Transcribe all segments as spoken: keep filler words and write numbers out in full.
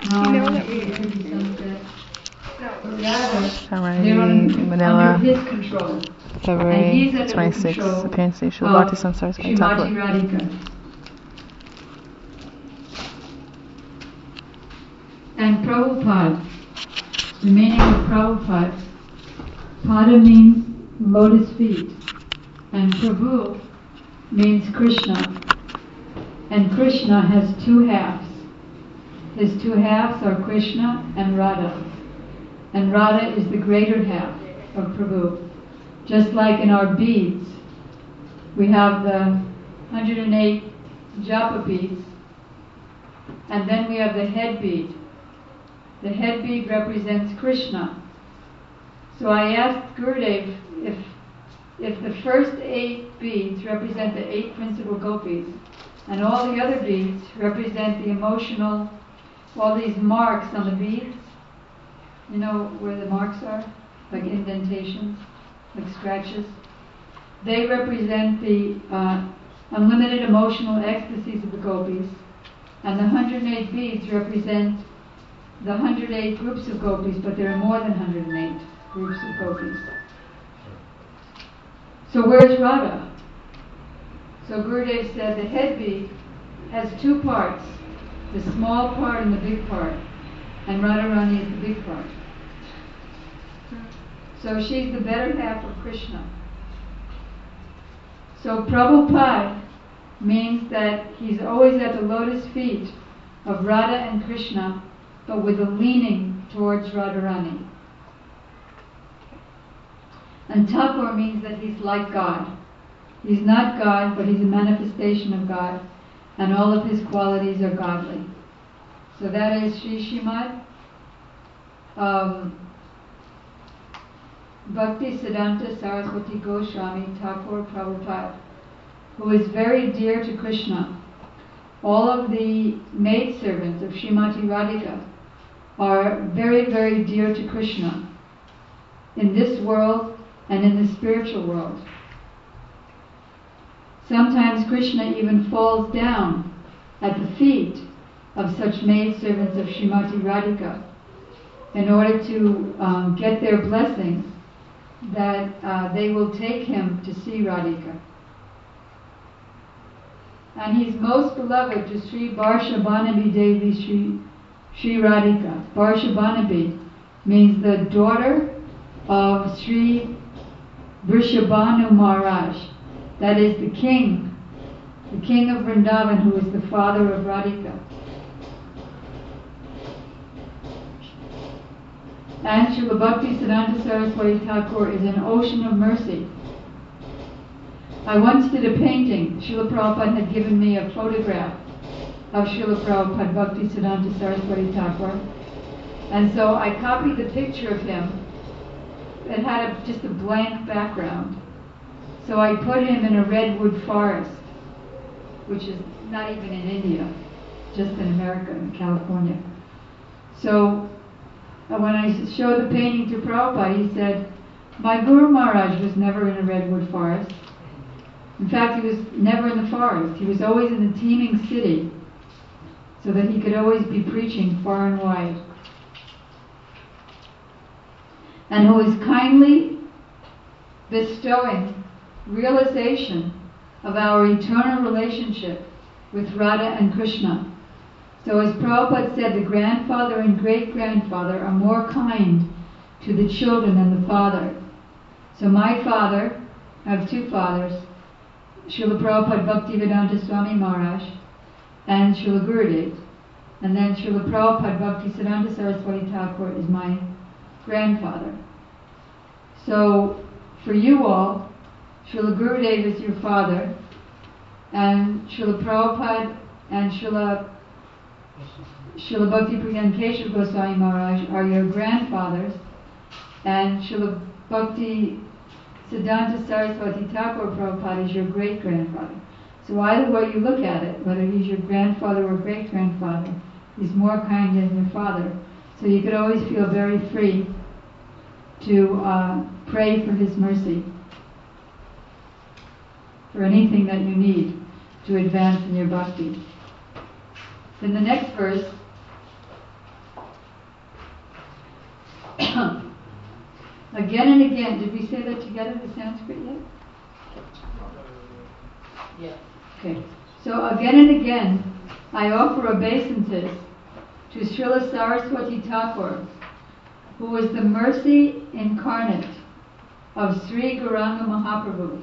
You know that we... Samardi, Manila, under his control. February twenty-sixth, appearance of Srila Bhakti Samsara Thakur. Radhika. And Prabhupada, the meaning of Prabhupada, Pada means lotus feet, and Prabhu means Krishna. And Krishna has two halves. His two halves are Krishna and Radha. And Radha is the greater half of Prabhu. Just like in our beads, we have the one hundred eight japa beads, and then we have the head bead. The head bead represents Krishna. So I asked Gurudev if, if the first eight beads represent the eight principal gopis, and all the other beads represent the emotional, all these marks on the beads, you know where the marks are, like indentations, like scratches. They represent the uh, unlimited emotional ecstasies of the gopis, and the one hundred eight beads represent the one hundred eight groups of gopis, but there are more than one hundred eight groups of gopis. So where's Radha? So Gurudev said the head bead has two parts, the small part and the big part, and Radharani is the big part. So she's the better half of Krishna. So Prabhupada means that he's always at the lotus feet of Radha and Krishna, but with a leaning towards Radharani. And Thakur means that he's like God. He's not God, but he's a manifestation of God, and all of his qualities are godly. So that is Sri Srimad um, Bhakti Siddhanta Saraswati Goswami Thakur Prabhupada, who is very dear to Krishna. All of the maidservants of Srimati Radhika are very, very dear to Krishna in this world and in the spiritual world. Sometimes Krishna even falls down at the feet of such maidservants of Srimati Radhika in order to um, get their blessings that uh, they will take him to see Radhika. And he's most beloved to Sri Varshabhanabi Devi Sri, Sri Radhika. Varshabhanabi means the daughter of Sri Vrishabhanu Maharaj. That is the king, the king of Vrindavan, who is the father of Radhika. And Srila Bhakti Siddhanta Saraswati Thakur is an ocean of mercy. I once did a painting. Srila Prabhupada had given me a photograph of Srila Prabhupada Bhakti Siddhanta Saraswati Thakur. And so I copied the picture of him. It had a, just a blank background. So I put him in a redwood forest, which is not even in India, just in America, in California. So uh, when I showed the painting to Prabhupada, he said, my Guru Maharaj was never in a redwood forest. In fact, he was never in the forest. He was always in the teeming city, so that he could always be preaching far and wide. And who is kindly bestowing realization of our eternal relationship with Radha and Krishna. So as Prabhupada said, the grandfather and great-grandfather are more kind to the children than the father. So my father, I have two fathers, Srila Prabhupada Bhaktivedanta Swami Maharaj and Srila Gurudev. And then Srila Prabhupada Bhakti Siddhanta Saraswati Thakur is my grandfather. So for you all, Srila Gurudev is your father, and Srila Prabhupada and Srila, Srila Bhakti Pragyan Keshav Goswami Maharaj are your grandfathers, and Srila Bhakti Siddhanta Saraswati Thakur Prabhupada is your great-grandfather. So either way you look at it, whether he's your grandfather or great-grandfather, he's more kind than your father. So you could always feel very free to uh, pray for his mercy, for anything that you need to advance in your bhakti. Then the next verse Again and again, did we say that together, the Sanskrit yet? Yeah. Okay. So again and again, I offer obeisances to Srila Saraswati Thakur, who is the mercy incarnate of Sri Gauranga Mahaprabhu,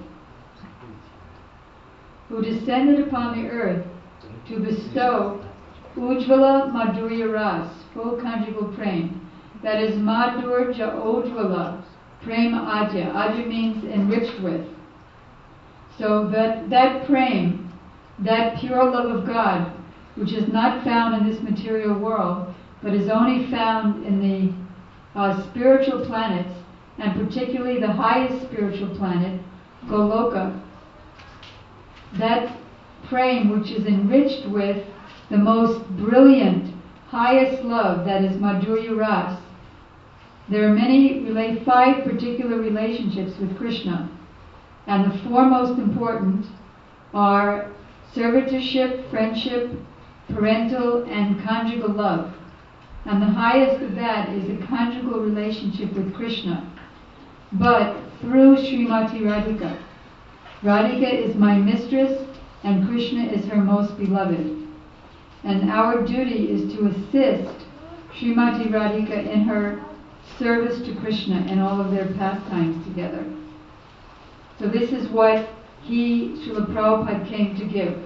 who descended upon the earth to bestow Ujjvala Madhurya Ras, full conjugal prema. That is Madhur Ja Ujjvala Prema Adya. Adya means enriched with. So that, that prema, that pure love of God, which is not found in this material world, but is only found in the uh, spiritual planets, and particularly the highest spiritual planet, Goloka, that prema which is enriched with the most brilliant, highest love, that is Madhurya Ras. There are many, relate five particular relationships with Krishna, and the four most important are servitorship, friendship, parental, and conjugal love. And the highest of that is a conjugal relationship with Krishna, but through Srimati Radhika. Radhika is my mistress, and Krishna is her most beloved. And our duty is to assist Srimati Radhika in her service to Krishna in all of their pastimes together. So this is what he, Srila Prabhupada, came to give.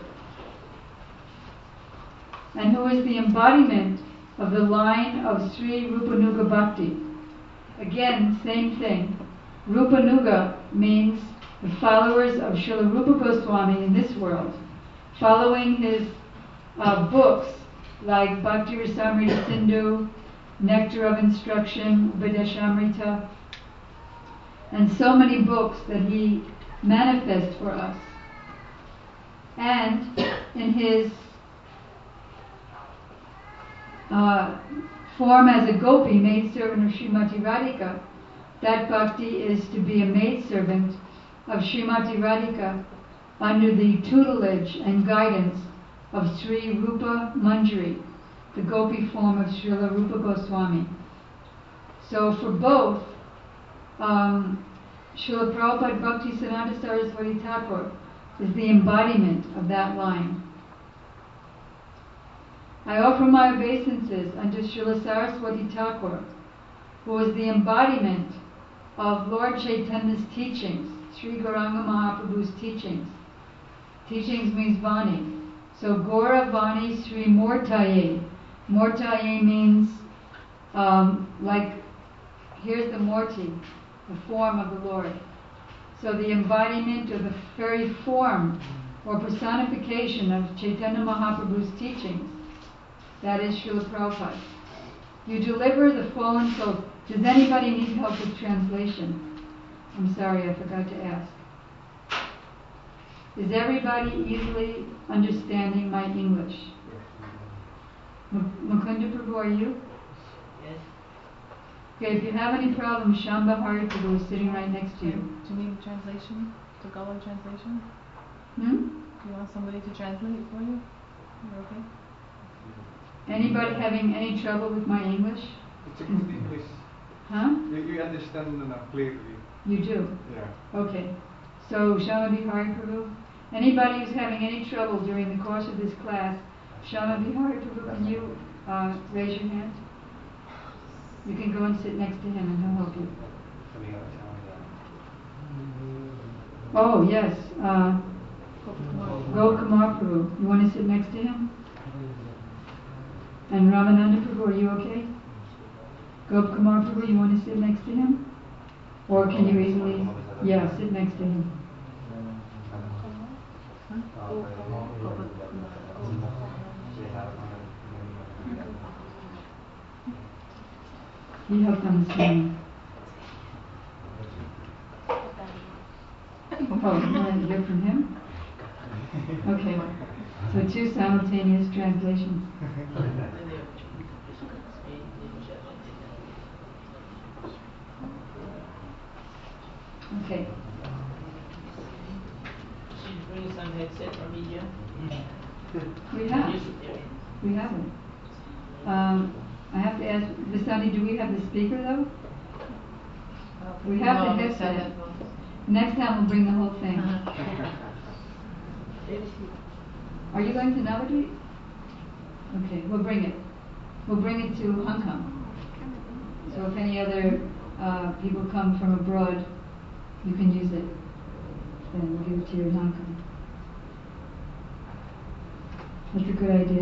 And who is the embodiment of the line of Sri Rupanuga Bhakti. Again, same thing. Rupanuga means the followers of Srila Rupa Goswami in this world, following his uh, books like Bhakti Rasamrita Sindhu, Nectar of Instruction, Upadeshamrita, and so many books that he manifests for us. And in his uh, form as a gopi, maidservant of Srimati Radhika, that bhakti is to be a maidservant of Srimati Radhika under the tutelage and guidance of Sri Rupa Manjari, the gopi form of Srila Rupa Goswami. So for both, um, Srila Prabhupada Bhakti Siddhanta Saraswati Thakur is the embodiment of that line. I offer my obeisances unto Srila Saraswati Thakur, who is the embodiment of Lord Chaitanya's teachings, Sri Gauranga Mahaprabhu's teachings. Teachings means Vani. So Gaura Vani Sri Mortaye. Mortaye means um, like, here's the Morti, the form of the Lord. So the embodiment of the very form or personification of Chaitanya Mahaprabhu's teachings, that is Srila Prabhupada. You deliver the fallen souls. Does anybody need help with translation? I'm sorry, I forgot to ask. Is everybody easily understanding my English? M- Mukunda Prabhu, are you? Yes. Okay, if you have any problems, Shamba Hari Prabhu is sitting right next to you. Do you need translation? Tagalog translation? Hmm? Do you want somebody to translate it for you? You're okay? Anybody having any trouble with my English? It's a good English. Huh? You, you understand uh, clearly. You do? Yeah. Okay. So, Shama Bihari Prabhu, anybody who's having any trouble during the course of this class, Shama Bihari Prabhu, can you uh, raise your hand? You can go and sit next to him and he'll help you. Oh, yes. Uh, Gopakumar Prabhu. You want to sit next to him? And Ramananda Prabhu, are you okay? Gopakumar Prabhu, you want to sit next to him? Or can you easily, yeah, sit next to him. He helped on this morning. Oh, you want to hear from him? Okay. So two simultaneous translations. Okay. She's bringing some headset or media. We have. We haven't. Um, I have to ask, Vasani, do we have the speaker though? We have the No, headset. Next time we'll bring the whole thing. Are you going to Navadvip? Okay, we'll bring it. We'll bring it to Hong Kong. So if any other uh, people come from abroad, you can use it. Then we'll give it to you in Hong Kong. That's a good idea.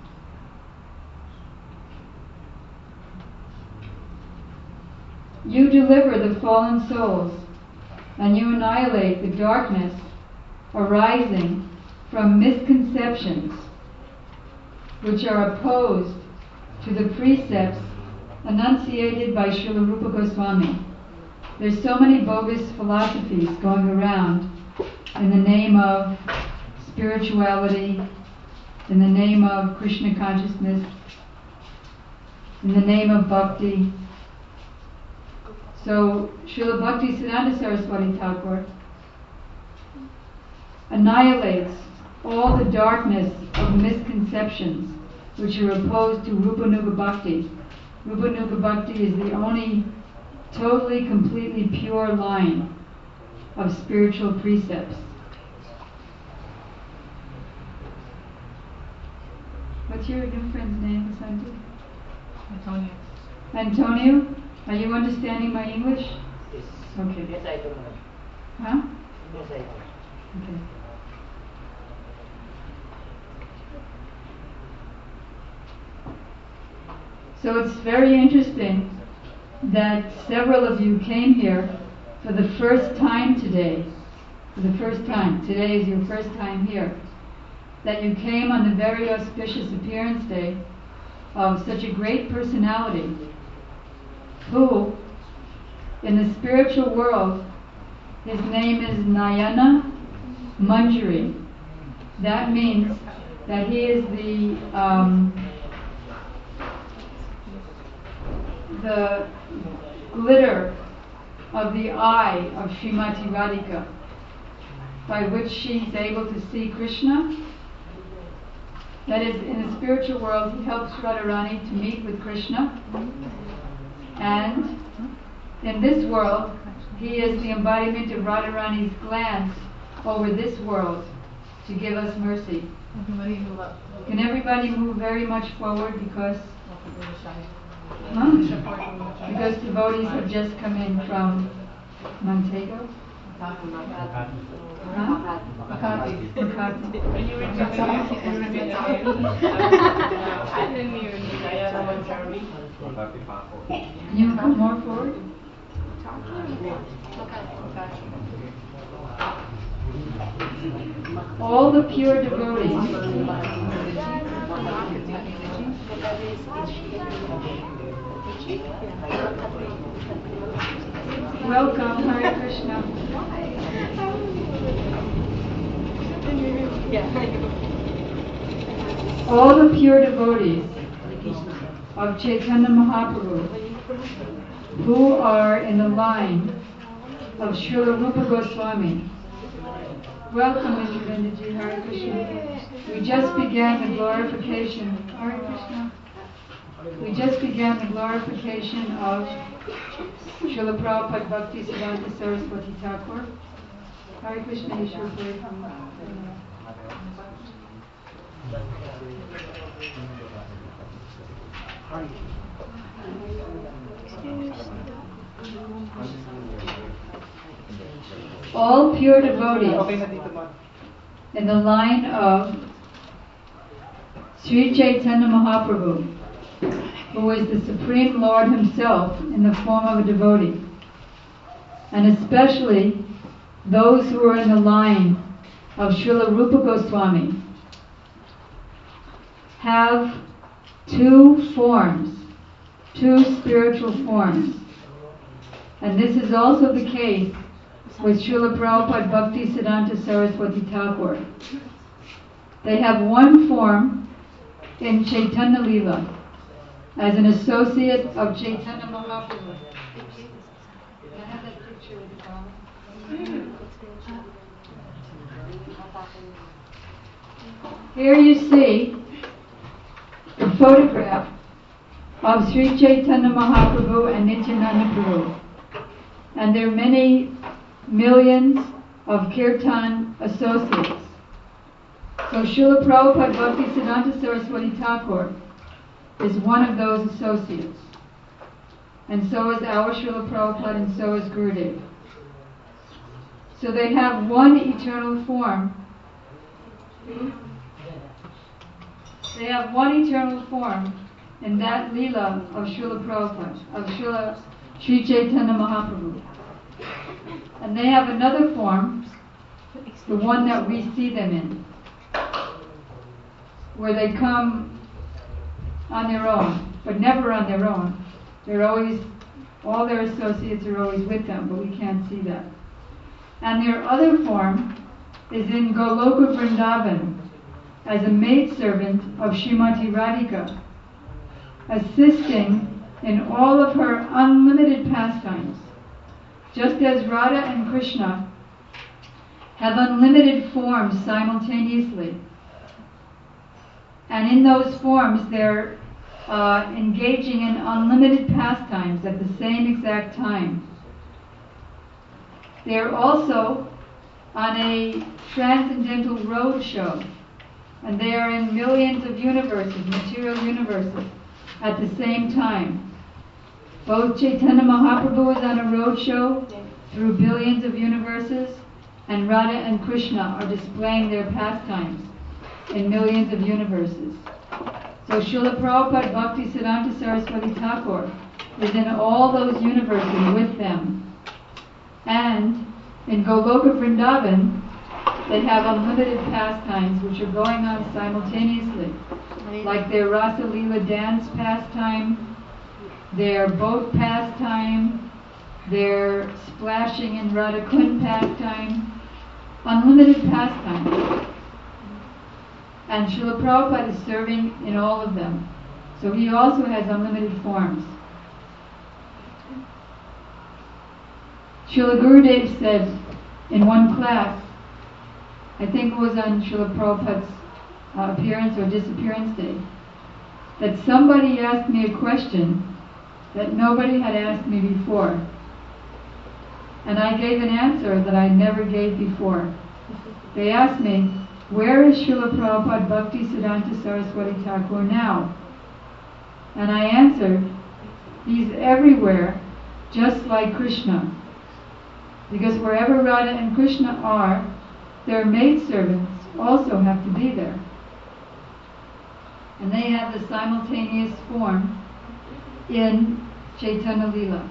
You deliver the fallen souls, and you annihilate the darkness arising from misconceptions which are opposed to the precepts enunciated by Srila Rupa Goswami. There's so many bogus philosophies going around in the name of spirituality, in the name of Krishna consciousness, in the name of bhakti. So Srila Bhakti Siddhanta Saraswati Thakur annihilates all the darkness of misconceptions which are opposed to Rupa Nuga Bhakti. Rupa Nuga Bhakti is the only totally, completely pure line of spiritual precepts. What's your new friend's name, Vasanti? Antonio. Antonio? Are you understanding my English? Yes. Okay. Yes, I don't know. Huh? Yes, I don't. Okay. So it's very interesting that several of you came here for the first time today. For the first time. Today is your first time here. That you came on the very auspicious appearance day of such a great personality who, in the spiritual world, his name is Nayana Manjari. That means that he is the um, the glitter of the eye of Srimati Radhika, by which she is able to see Krishna. That is, in the spiritual world, he helps Radharani to meet with Krishna. And in this world, he is the embodiment of Radharani's glance over this world to give us mercy. Can everybody move very much forward because huh? because devotees have just come in from Montego? Huh? Makati. Makati. Can you come more forward? All the pure devotees welcome, Hare Krishna. All the pure devotees of Chaitanya Mahaprabhu who are in the line of Srila Rupa Goswami. Welcome, Mister Vindaji, Hare Krishna. We just began the glorification. Hare Krishna. We just began the glorification of Srila Prabhupada Bhakti Siddhanta Saraswati Thakur. Hare Krishna, Yeshwar Puri. All pure devotees in the line of Sri Chaitanya Mahaprabhu, who is the Supreme Lord himself in the form of a devotee, and especially those who are in the line of Srila Rupa Goswami, have two forms, two spiritual forms. And this is also the case with Srila Prabhupada Bhakti Siddhanta Saraswati Thakur. They have one form in Chaitanya Leela as an associate of Chaitanya Mahaprabhu. I have that picture with the problem. Here you see the photograph of Sri Chaitanya Mahaprabhu and Nityananda Prabhu. and there are many millions of Kirtan associates. So Srila Prabhupada Bhaktisiddhanta Saraswati Thakur is one of those associates. And so is our Srila Prabhupada, and so is Gurudev. So they have one eternal form. They have one eternal form in that Leela of Srila Prabhupada, of Srila Sri Chaitanya Mahaprabhu. And they have another form, the one that we see them in, where they come on their own, but never on their own. They're always, all their associates are always with them, but we can't see that. And their other form is in Goloka Vrindavan as a maidservant of Srimati Radhika, assisting in all of her unlimited pastimes. Just as Radha and Krishna have unlimited forms simultaneously, and in those forms they're uh, engaging in unlimited pastimes at the same exact time. They're also on a transcendental road show, and they are in millions of universes, material universes, at the same time. Both Chaitanya Mahaprabhu is on a road show through billions of universes, and Radha and Krishna are displaying their pastimes in millions of universes. So Srila Prabhupada Bhaktisiddhanta Saraswati Thakur is in all those universes with them. And in Goloka Vrindavan, they have unlimited pastimes which are going on simultaneously, like their Rasa Leela dance pastime, their boat pastime, their splashing in Radha Kund pastime, unlimited pastime. And Srila Prabhupada is serving in all of them. So he also has unlimited forms. Srila Gurudev said in one class, I think it was on Srila Prabhupada's uh, appearance or disappearance day, that somebody asked me a question that nobody had asked me before. And I gave an answer that I never gave before. They asked me, where is Srila Prabhupada Bhaktisiddhanta Saraswati Thakur now? And I answered, he's everywhere, just like Krishna. Because wherever Radha and Krishna are, their maidservants also have to be there. And they have the simultaneous form in Chaitanya Leela.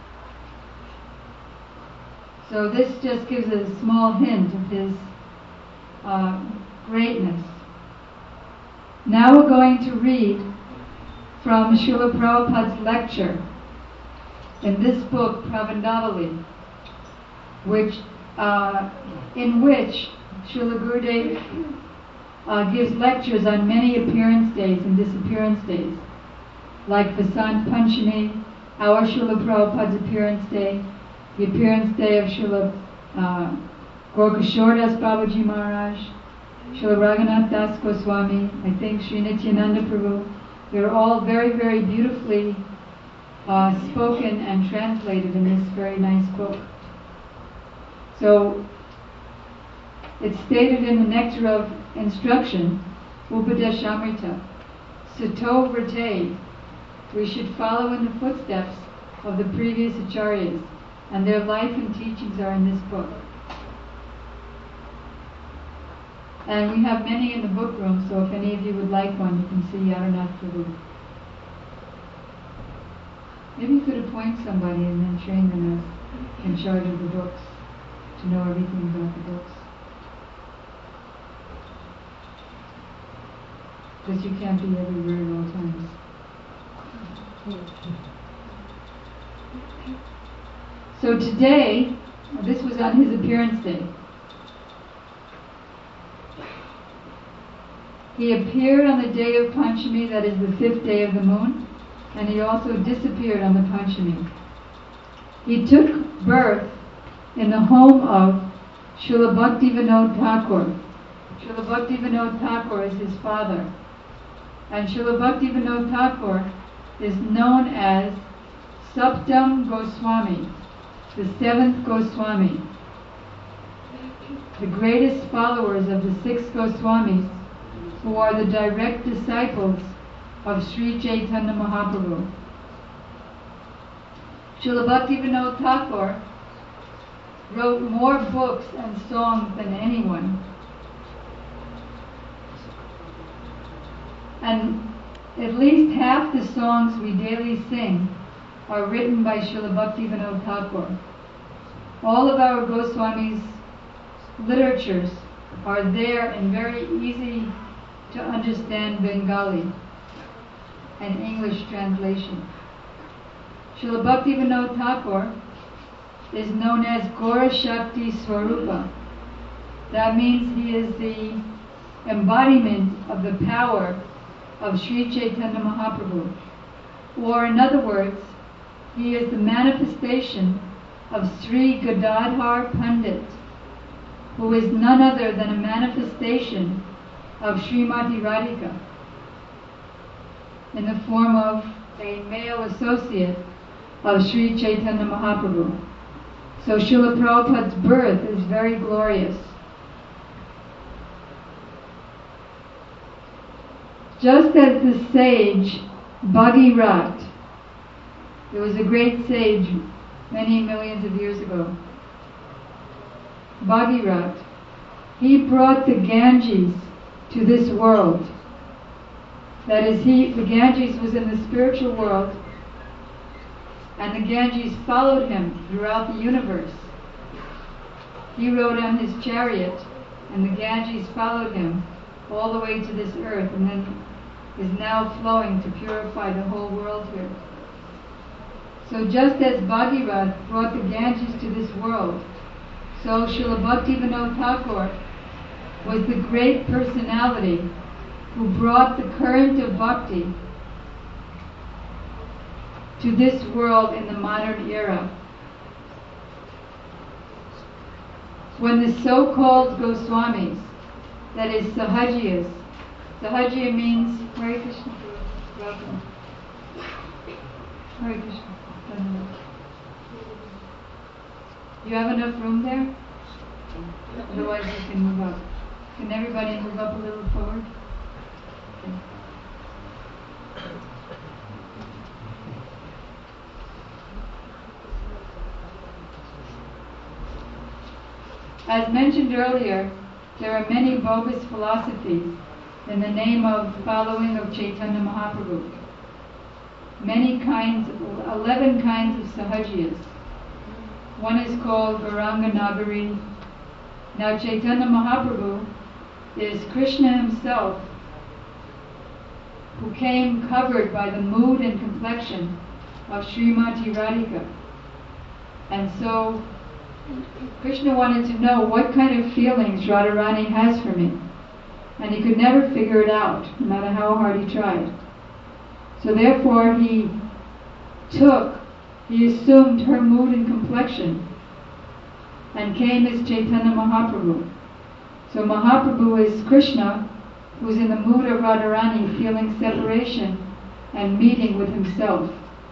So this just gives a small hint of his uh, greatness. Now we're going to read from Srila Prabhupada's lecture in this book, Prabandhavali, which, uh, in which Srila Gurudev uh, gives lectures on many appearance days and disappearance days, like Vasant Panchami, our Srila Prabhupada's appearance day, the appearance day of Srila uh, Gaurkishore Das Babaji Maharaj, Srila Raghunath Das Goswami, I think Sri Nityananda Prabhu. They're all very, very beautifully uh, spoken and translated in this very nice book. So, it's stated in the Nectar of Instruction, Upadeshamrita, Sato Vrate, we should follow in the footsteps of the previous acharyas, and their life and teachings are in this book. And we have many in the book room, so if any of you would like one, you can see Yadunath Prabhu. Maybe you could appoint somebody and then train them as in charge of the books, to know everything about the books. Because you can't be everywhere at all times. So today, this was on his appearance day. He appeared on the day of Panchami, that is the fifth day of the moon, and he also disappeared on the Panchami. He took birth in the home of Srila Bhaktivinoda Thakur. Srila Bhaktivinoda Thakur is his father. And Srila Bhaktivinoda Thakur is known as Saptam Goswami. the seventh Goswami, the greatest followers of the six Goswamis, who are the direct disciples of Sri Chaitanya Mahaprabhu. Srila Bhaktivinoda Thakur wrote more books and songs than anyone. And at least half the songs we daily sing are written by Srila Bhaktivinoda Thakur. All of our Goswamis' literatures are there in very easy to understand Bengali and English translation. Srila Bhaktivinoda Thakur is known as Gaura Shakti Swarupa. That means he is the embodiment of the power of Sri Chaitanya Mahaprabhu. Or in other words, he is the manifestation of Sri Gadadhar Pandit, who is none other than a manifestation of Srimati Radhika in the form of a male associate of Sri Chaitanya Mahaprabhu. So Srila Prabhupada's birth is very glorious. Just as the sage Bhagirath, there was a great sage many millions of years ago, Bhagirath, he brought the Ganges to this world. That is, he, the Ganges was in the spiritual world, and the Ganges followed him throughout the universe. He rode on his chariot, and the Ganges followed him all the way to this earth, and then is now flowing to purify the whole world here. So just as Bhagirath brought the Ganges to this world, so Srila Bhaktivinoda Thakur was the great personality who brought the current of bhakti to this world in the modern era. When the so-called Goswamis, that is Sahajiyas, Sahajiya means Hare Krishna, welcome. Hare Krishna. You have enough room there? Otherwise you can move up. Can everybody move up a little forward? Okay. As mentioned earlier, there are many bogus philosophies in the name of following of Chaitanya Mahaprabhu. Many kinds, eleven kinds of Sahajiyas. One is called Gauranga Nagari. Now Chaitanya Mahaprabhu is Krishna himself, who came covered by the mood and complexion of Srimati Radhika. And so Krishna wanted to know what kind of feelings Radharani has for me. And he could never figure it out, no matter how hard he tried. So therefore he took, he assumed her mood and complexion and came as Chaitanya Mahaprabhu. So Mahaprabhu is Krishna, who's in the mood of Radharani, feeling separation and meeting with himself.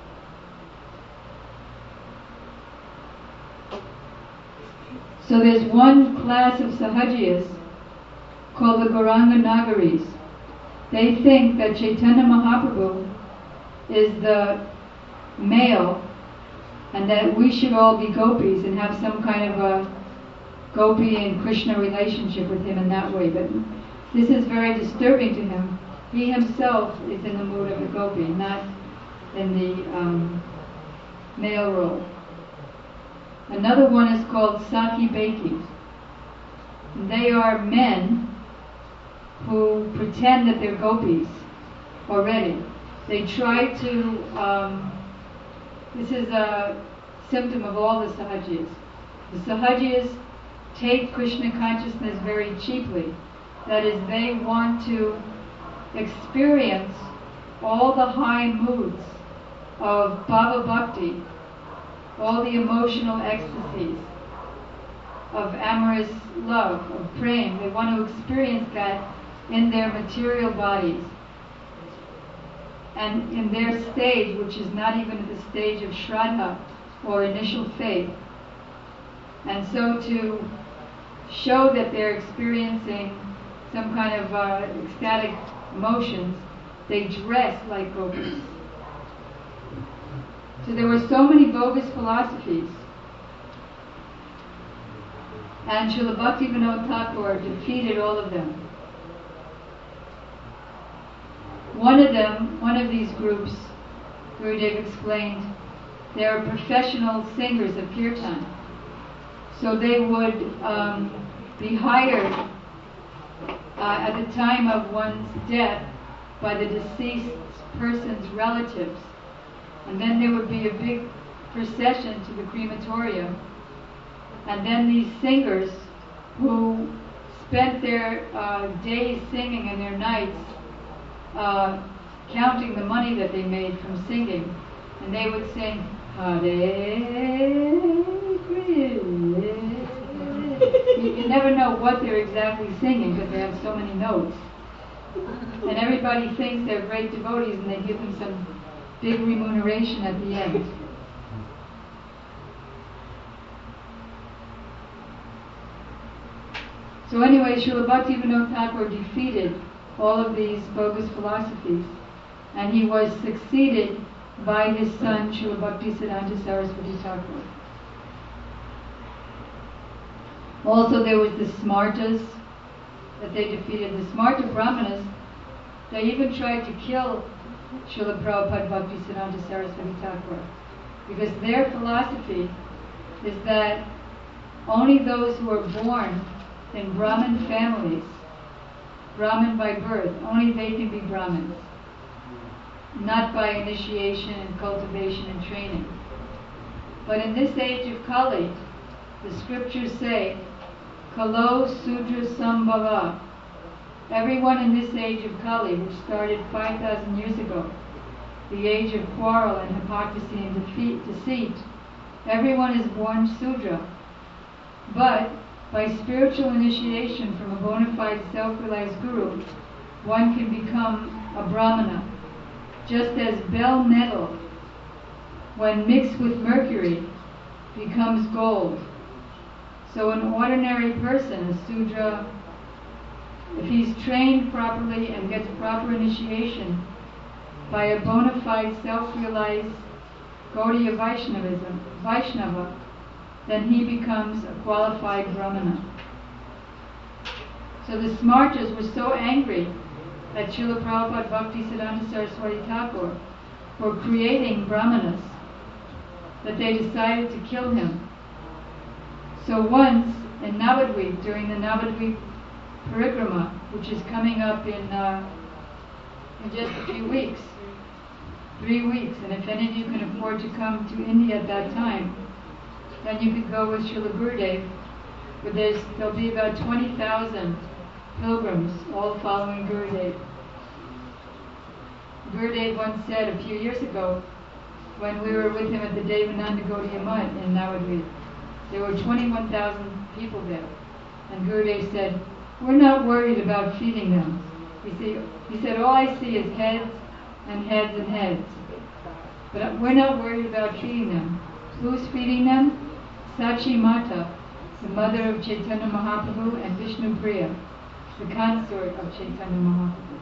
So there's one class of Sahajiyas called the Gauranga Nagaris. They think that Chaitanya Mahaprabhu is the male and that we should all be gopis and have some kind of a gopi and Krishna relationship with him in that way. But this is very disturbing to him. He himself is in the mood of a gopi, not in the um, male role. Another one is called Saki Bekis. They are men who pretend that they're gopis already. They try to, um, this is a symptom of all the Sahajiyas. The Sahajiyas take Krishna consciousness very cheaply. That is, they want to experience all the high moods of Bhava Bhakti, all the emotional ecstasies of amorous love, of praying. They want to experience that in their material bodies. And in their stage, which is not even at the stage of Shraddha or initial faith, And so to show that they're experiencing some kind of uh, ecstatic emotions, they dress like gopis. So there were so many bogus philosophies. And Srila Bhaktivinoda Thakur defeated all of them. One of them, one of these groups, Gurudev explained, they are professional singers of kirtan. So they would um, be hired uh, at the time of one's death by the deceased person's relatives. And then there would be a big procession to the crematorium. And then these singers who spent their uh, days singing and their nights uh, counting the money that they made from singing, and they would sing Hare Krishna. You, you never know what they're exactly singing because they have so many notes. And everybody thinks they're great devotees and they give them some big remuneration at the end. So anyway, Srila Bhaktivinoda Thakur defeated all of these bogus philosophies, and he was succeeded by his son, Srila Bhaktisiddhanta Saraswati Thakur. Also there was the Smartas that they defeated. The Smarta Brahmanas, they even tried to kill Srila Prabhupada Bhaktisiddhanta Saraswati Thakur, because their philosophy is that only those who are born in Brahmin families, Brahmin by birth, only they can be Brahmins, not by initiation and cultivation and training. But in this age of Kali, the scriptures say, Kalo Sudra Sambhava. Everyone in this age of Kali, which started five thousand years ago, the age of quarrel and hypocrisy and defeat, deceit, everyone is born Sudra. But by spiritual initiation from a bona fide self-realized guru, one can become a Brahmana. Just as bell metal, when mixed with mercury, becomes gold. So an ordinary person, a Sudra, if he's trained properly and gets proper initiation by a bona fide self-realized Gaudiya Vaishnavism, Vaishnava, then he becomes a qualified Brahmana. So the Smartas were so angry at Srila Prabhupada Bhaktisiddhanta Saraswati Thakur for creating Brahmanas that they decided to kill him. So once in Navadvip, during the Navadvip Parikrama, which is coming up in, uh, in just a few weeks, three weeks, and if any of you can afford to come to India at that time, then you could go with Srila Gurudev, but there's, there'll be about twenty thousand pilgrims, all following Gurudev. Gurudev once said a few years ago, when we were with him at the Devananda Gaudiya Mutt in Navadvip, there were twenty-one thousand people there. And Gurudev said, we're not worried about feeding them. He said, he said, all I see is heads and heads and heads. But we're not worried about feeding them. Who's feeding them? Sachi Mata, the mother of Chaitanya Mahaprabhu, and Vishnu Priya, the consort of Chaitanya Mahaprabhu.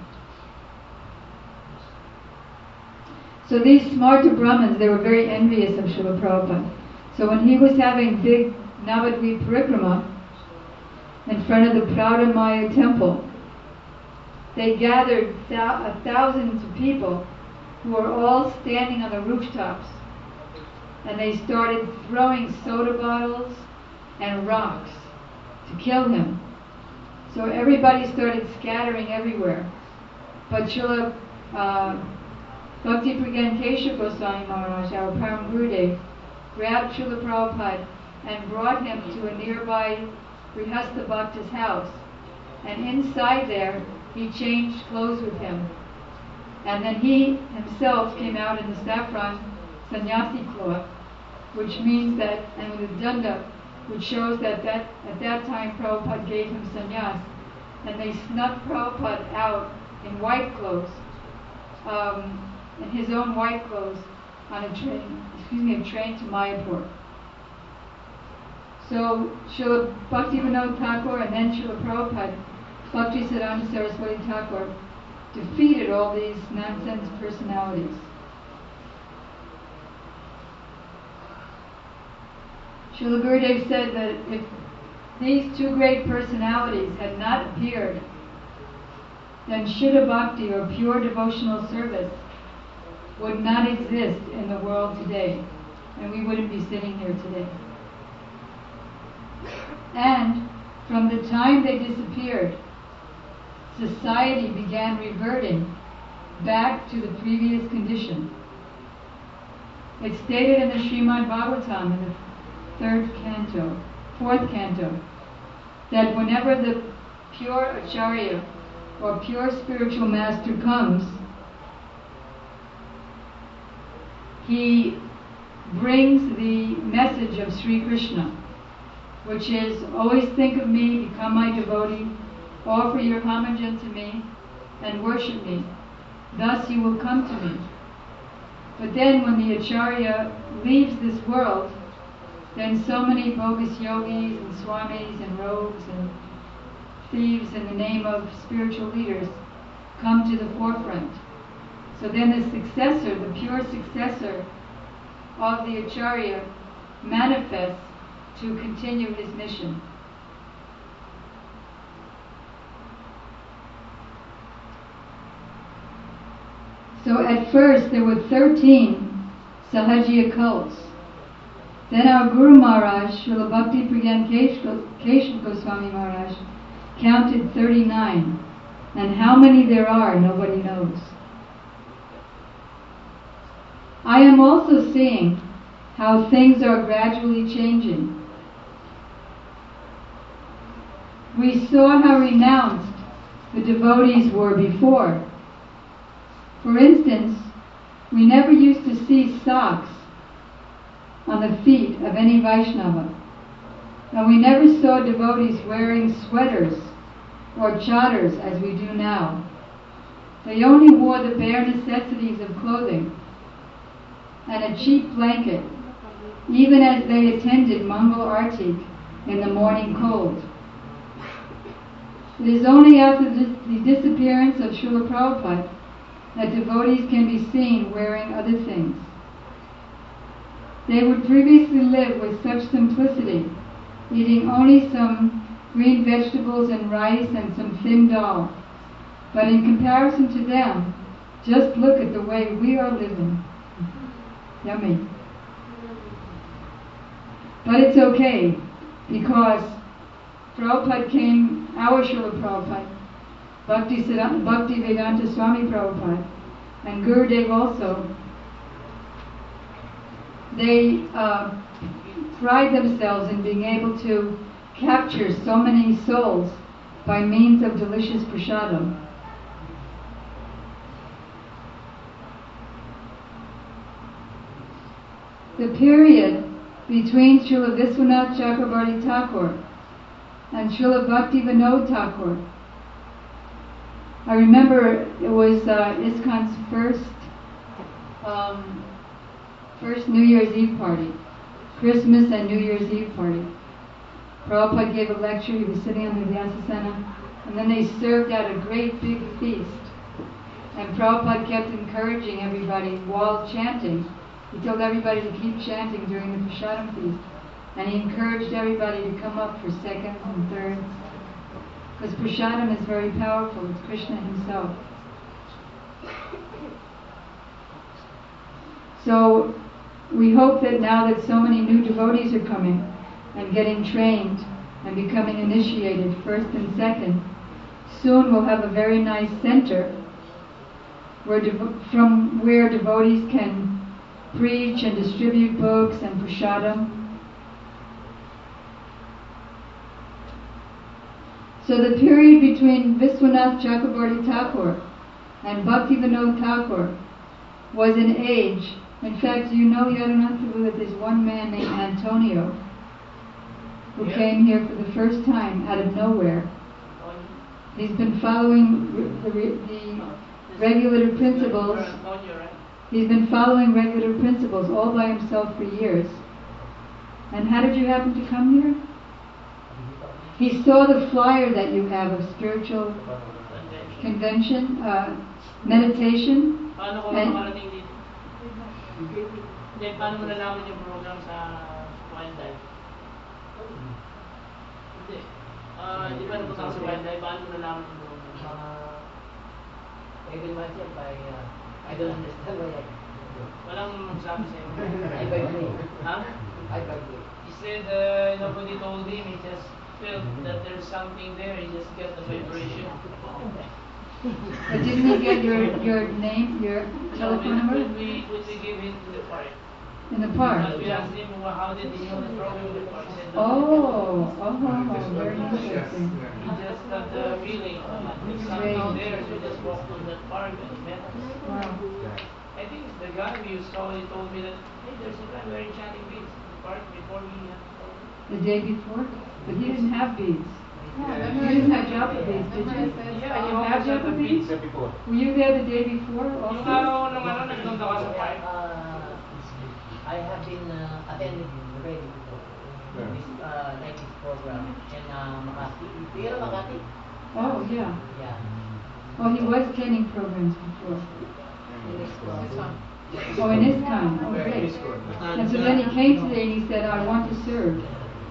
So these Smarta Brahmins, they were very envious of Srila Prabhupada. So when he was having big Navadvip Parikrama in front of the Praudamaya temple, they gathered thou- thousands of people who were all standing on the rooftops, and they started throwing soda bottles and rocks to kill him. So everybody started scattering everywhere. But Srila uh, Bhakti Pragyankesha Goswami Maharaj, our Param Gurudev, grabbed Srila Prabhupada and brought him to a nearby Grihastha Bhakta's house. And inside there, he changed clothes with him. And then he himself came out in the saffron sannyasi cloth, which means that, and with a danda, which shows that, that at that time Prabhupada gave him sannyas, and they snuck Prabhupada out in white clothes, um, in his own white clothes, on a train, excuse me, a train to Mayapur. So Srila Bhaktivinoda Thakur and then Srila Prabhupada, Bhaktisiddhanta Saraswati Thakur, defeated all these nonsense personalities. Srila Gurudev said that if these two great personalities had not appeared, then Shuddha Bhakti, or pure devotional service, would not exist in the world today, and we wouldn't be sitting here today. And from the time they disappeared, society began reverting back to the previous condition. It's stated in the Srimad Bhagavatam in the third canto, fourth canto, that whenever the pure Acharya or pure spiritual master comes, he brings the message of Sri Krishna, which is, always think of me, become my devotee, offer your homage unto me, and worship me. Thus you will come to me. But then when the Acharya leaves this world, then so many bogus yogis and swamis and rogues and thieves in the name of spiritual leaders come to the forefront. So then the successor, the pure successor of the Acharya, manifests to continue his mission. So at first there were thirteen Sahajiya cults. Then our Guru Maharaj, Srila Bhakti Pragyan Keshav Goswami Maharaj, counted thirty-nine. And how many there are, nobody knows. I am also seeing how things are gradually changing. We saw how renounced the devotees were before. For instance, we never used to see socks on the feet of any Vaishnava. And we never saw devotees wearing sweaters or chadars as we do now. They only wore the bare necessities of clothing and a cheap blanket, even as they attended Mangal Arti in the morning cold. It is only after the, the disappearance of Srila Prabhupada that devotees can be seen wearing other things. They would previously live with such simplicity, eating only some green vegetables and rice and some thin dal. But in comparison to them, just look at the way we are living. Yummy. But it's okay, because Prabhupada came, our Srila Prabhupada, Bhakti, Bhakti Vedanta Swami Prabhupada, and Gurudev also, they uh, pride themselves in being able to capture so many souls by means of delicious prasadam. The period between Srila Viswanath Chakrabarti Thakur and Srila Bhaktivinoda Thakur, I remember it was uh, ISKCON's first um, first New Year's Eve party, Christmas and New Year's Eve party. Prabhupada gave a lecture, he was sitting on the Vyasasana, and then they served out a great big feast. And Prabhupada kept encouraging everybody while chanting. He told everybody to keep chanting during the Prasadam feast. And he encouraged everybody to come up for seconds and thirds. Because Prasadam is very powerful, it's Krishna himself. So we hope that now that so many new devotees are coming and getting trained and becoming initiated first and second, soon we'll have a very nice center where devo- from where devotees can preach and distribute books and prasadam. So the period between Viswanath Chakrabarti Thakur and Bhaktivinoda Thakur was an age. In fact, you know, Yadunatha Prabhu, that there's one man named Antonio who Yeah. came here for the first time out of nowhere. He's been following re- the, re- the regulative principles. He's been following regulative principles all by himself for years. And how did you happen to come here? He saw the flyer that you have of spiritual convention, uh, meditation. Paano ko and- makarating dito? Hindi, paano mo nalaman yung program sa wildlife? Hindi. Ah, di ba napunta ka sa wildlife? Paano mo nalaman yung program? Uh, every month yan by, uh, I don't understand why I Walang magsabi sa'yo. I vibrate. Ha? I vibrate. He said uh, nobody told him, he just felt that there's something there, he just got the vibration. But didn't he get your, your name, your telephone When, number? when we, when we give him to the park. In the park? But we asked him, well, how did he know the program in the park? He said, no. Oh, oh, very interesting. He just got the feeling of there's something there, so he just walked on that park and he met us. Wow. I think it's the guy we saw, he told me that, hey, there's a guy wearing chanting beads in the park before we had the The day before? But he didn't have beads. You didn't have japa beads, did you? Yeah, You you have have japa the beads? beads. Were you there the day before Yung also? araw nung ano, nagdunda ka sa park. Uh, I have been uh, attending already before this uh, like this program in uh, Makati. Do you know Makati? Oh, yeah. Yeah. Oh, he was attending programs before. This one. Oh, in ISKCON, oh great. And so then he came today and he said, I want to serve.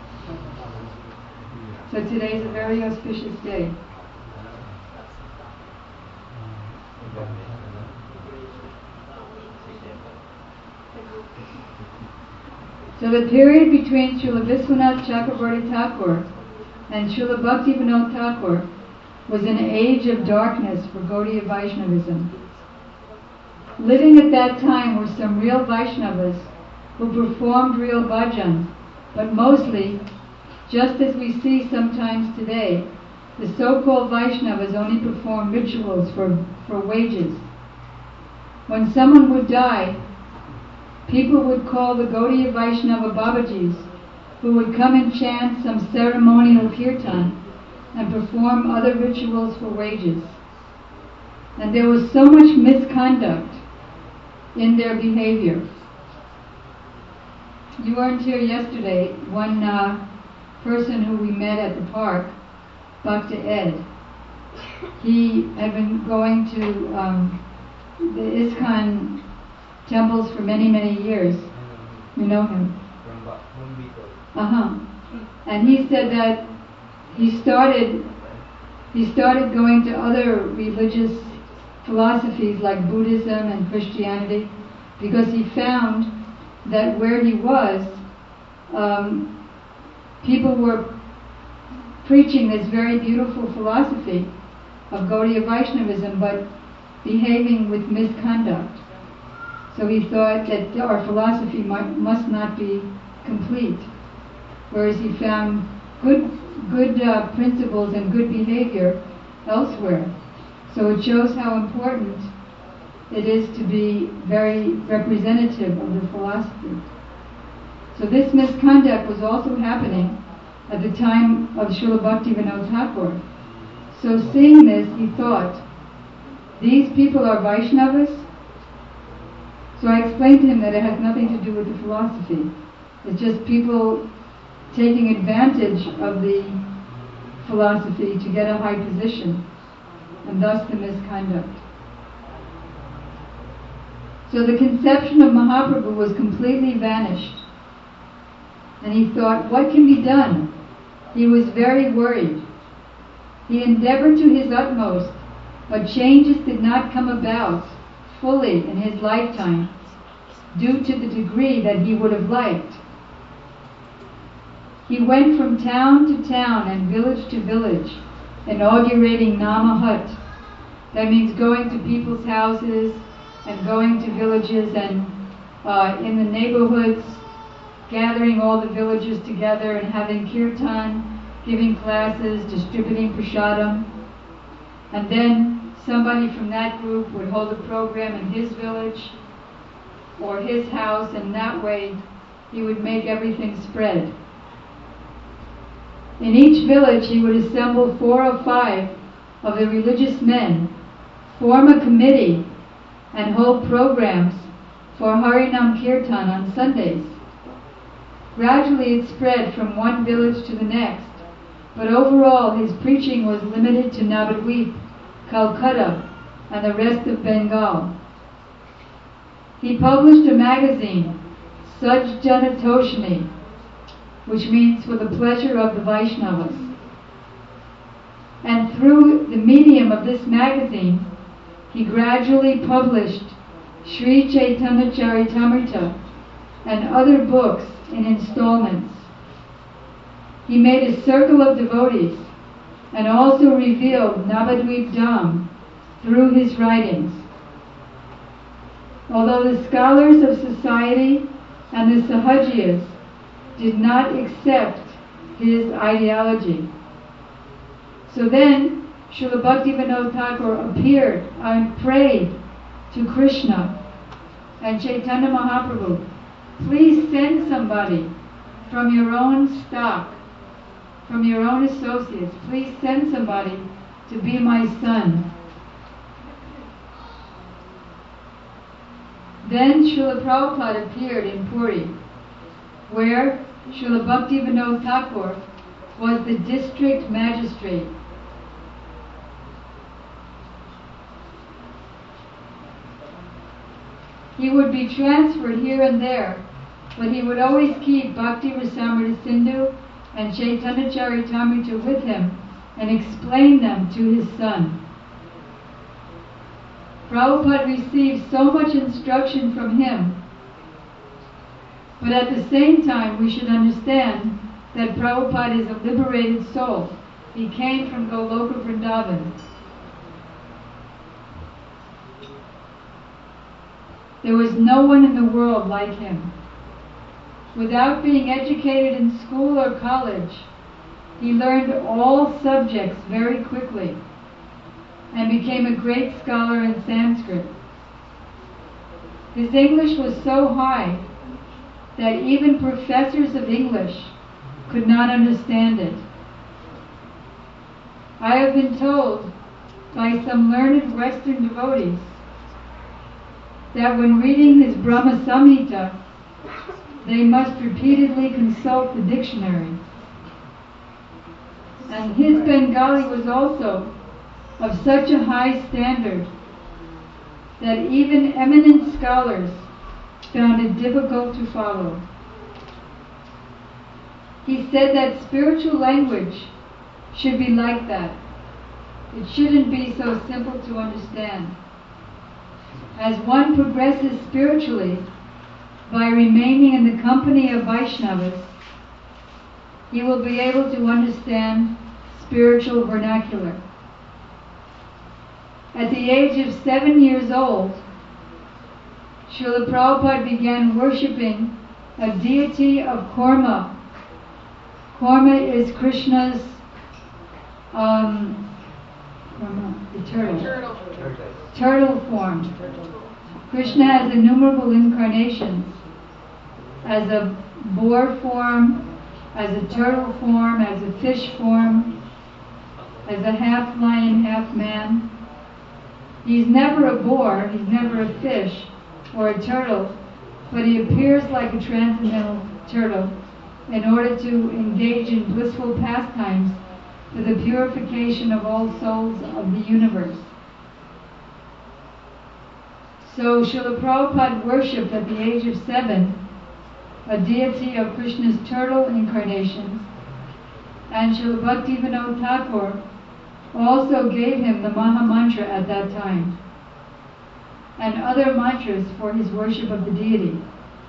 So today is a very auspicious day. So the period between Srila Viswanath Chakravarti Thakur and Srila Bhaktivinoda Thakur was an age of darkness for Gaudiya Vaishnavism. Living at that time were some real Vaishnavas who performed real bhajan, but mostly, just as we see sometimes today, the so-called Vaishnavas only perform rituals for, for wages. When someone would die, people would call the Gaudiya Vaishnava Babajis, who would come and chant some ceremonial kirtan and perform other rituals for wages. And there was so much misconduct in their behavior. You weren't here yesterday. One uh, person who we met at the park, Bhakta Ed, he had been going to um, the ISKCON temples for many, many years. You know him. Uh-huh. And he said that he started he started going to other religious philosophies like Buddhism and Christianity because he found that where he was, um, people were preaching this very beautiful philosophy of Gaudiya Vaishnavism but behaving with misconduct. So he thought that our philosophy might, must not be complete, whereas he found good good uh, principles and good behavior elsewhere. So it shows how important it is to be very representative of the philosophy. So this misconduct was also happening at the time of Srila Bhaktivinoda Thakur. So seeing this, he thought, these people are Vaishnavas. So I explained to him that it has nothing to do with the philosophy. It's just people taking advantage of the philosophy to get a high position, and thus the misconduct. So the conception of Mahaprabhu was completely vanished. And he thought, what can be done? He was very worried. He endeavored to his utmost, but changes did not come about fully in his lifetime due to the degree that he would have liked. He went from town to town and village to village, inaugurating Nama Hut. That means going to people's houses and going to villages and uh, in the neighborhoods, gathering all the villagers together and having kirtan, giving classes, distributing prasadam. And then somebody from that group would hold a program in his village or his house, and that way he would make everything spread. In each village he would assemble four or five of the religious men, form a committee, and hold programs for Harinam Kirtan on Sundays. Gradually it spread from one village to the next, but overall his preaching was limited to Navadvip, Calcutta, and the rest of Bengal. He published a magazine, Sajjana Toshini, which means for the pleasure of the Vaishnavas. And through the medium of this magazine, he gradually published Sri Chaitanya Charitamrita and other books in installments. He made a circle of devotees and also revealed Navadvip Dham through his writings. Although the scholars of society and the Sahajiyas did not accept his ideology. So then Srila Bhaktivinoda Thakur appeared and prayed to Krishna and Chaitanya Mahaprabhu, please send somebody from your own stock, from your own associates, please send somebody to be my son. Then Srila Prabhupada appeared in Puri, where Srila Bhaktivinoda Thakur was the district magistrate. He would be transferred here and there, but he would always keep Bhakti Rasamrita Sindhu and Chaitanya Charitamrita with him and explain them to his son. Prabhupada received so much instruction from him, but at the same time we should understand that Prabhupada is a liberated soul. He came from Goloka Vrindavan. There was no one in the world like him. Without being educated in school or college, he learned all subjects very quickly and became a great scholar in Sanskrit. His English was so high that even professors of English could not understand it. I have been told by some learned Western devotees that when reading his Brahma Samhita, they must repeatedly consult the dictionary. And his Bengali was also of such a high standard that even eminent scholars found it difficult to follow. He said that spiritual language should be like that. It shouldn't be so simple to understand. As one progresses spiritually by remaining in the company of Vaishnavas, he will be able to understand spiritual vernacular. At the age of seven years old, Srila Prabhupada began worshipping a deity of Kurma. Kurma is Krishna's um, Kurma, the turtle. Turtle. Turtle form. Krishna has innumerable incarnations as a boar form, as a turtle form, as a fish form, as a half lion, half man. He's never a boar, he's never a fish or a turtle, but he appears like a transcendental turtle in order to engage in blissful pastimes for the purification of all souls of the universe. So Srila Prabhupada worshipped at the age of seven a deity of Krishna's turtle incarnations, and Srila Bhaktivinoda Thakur also gave him the Maha Mantra at that time, and other mantras for his worship of the deity.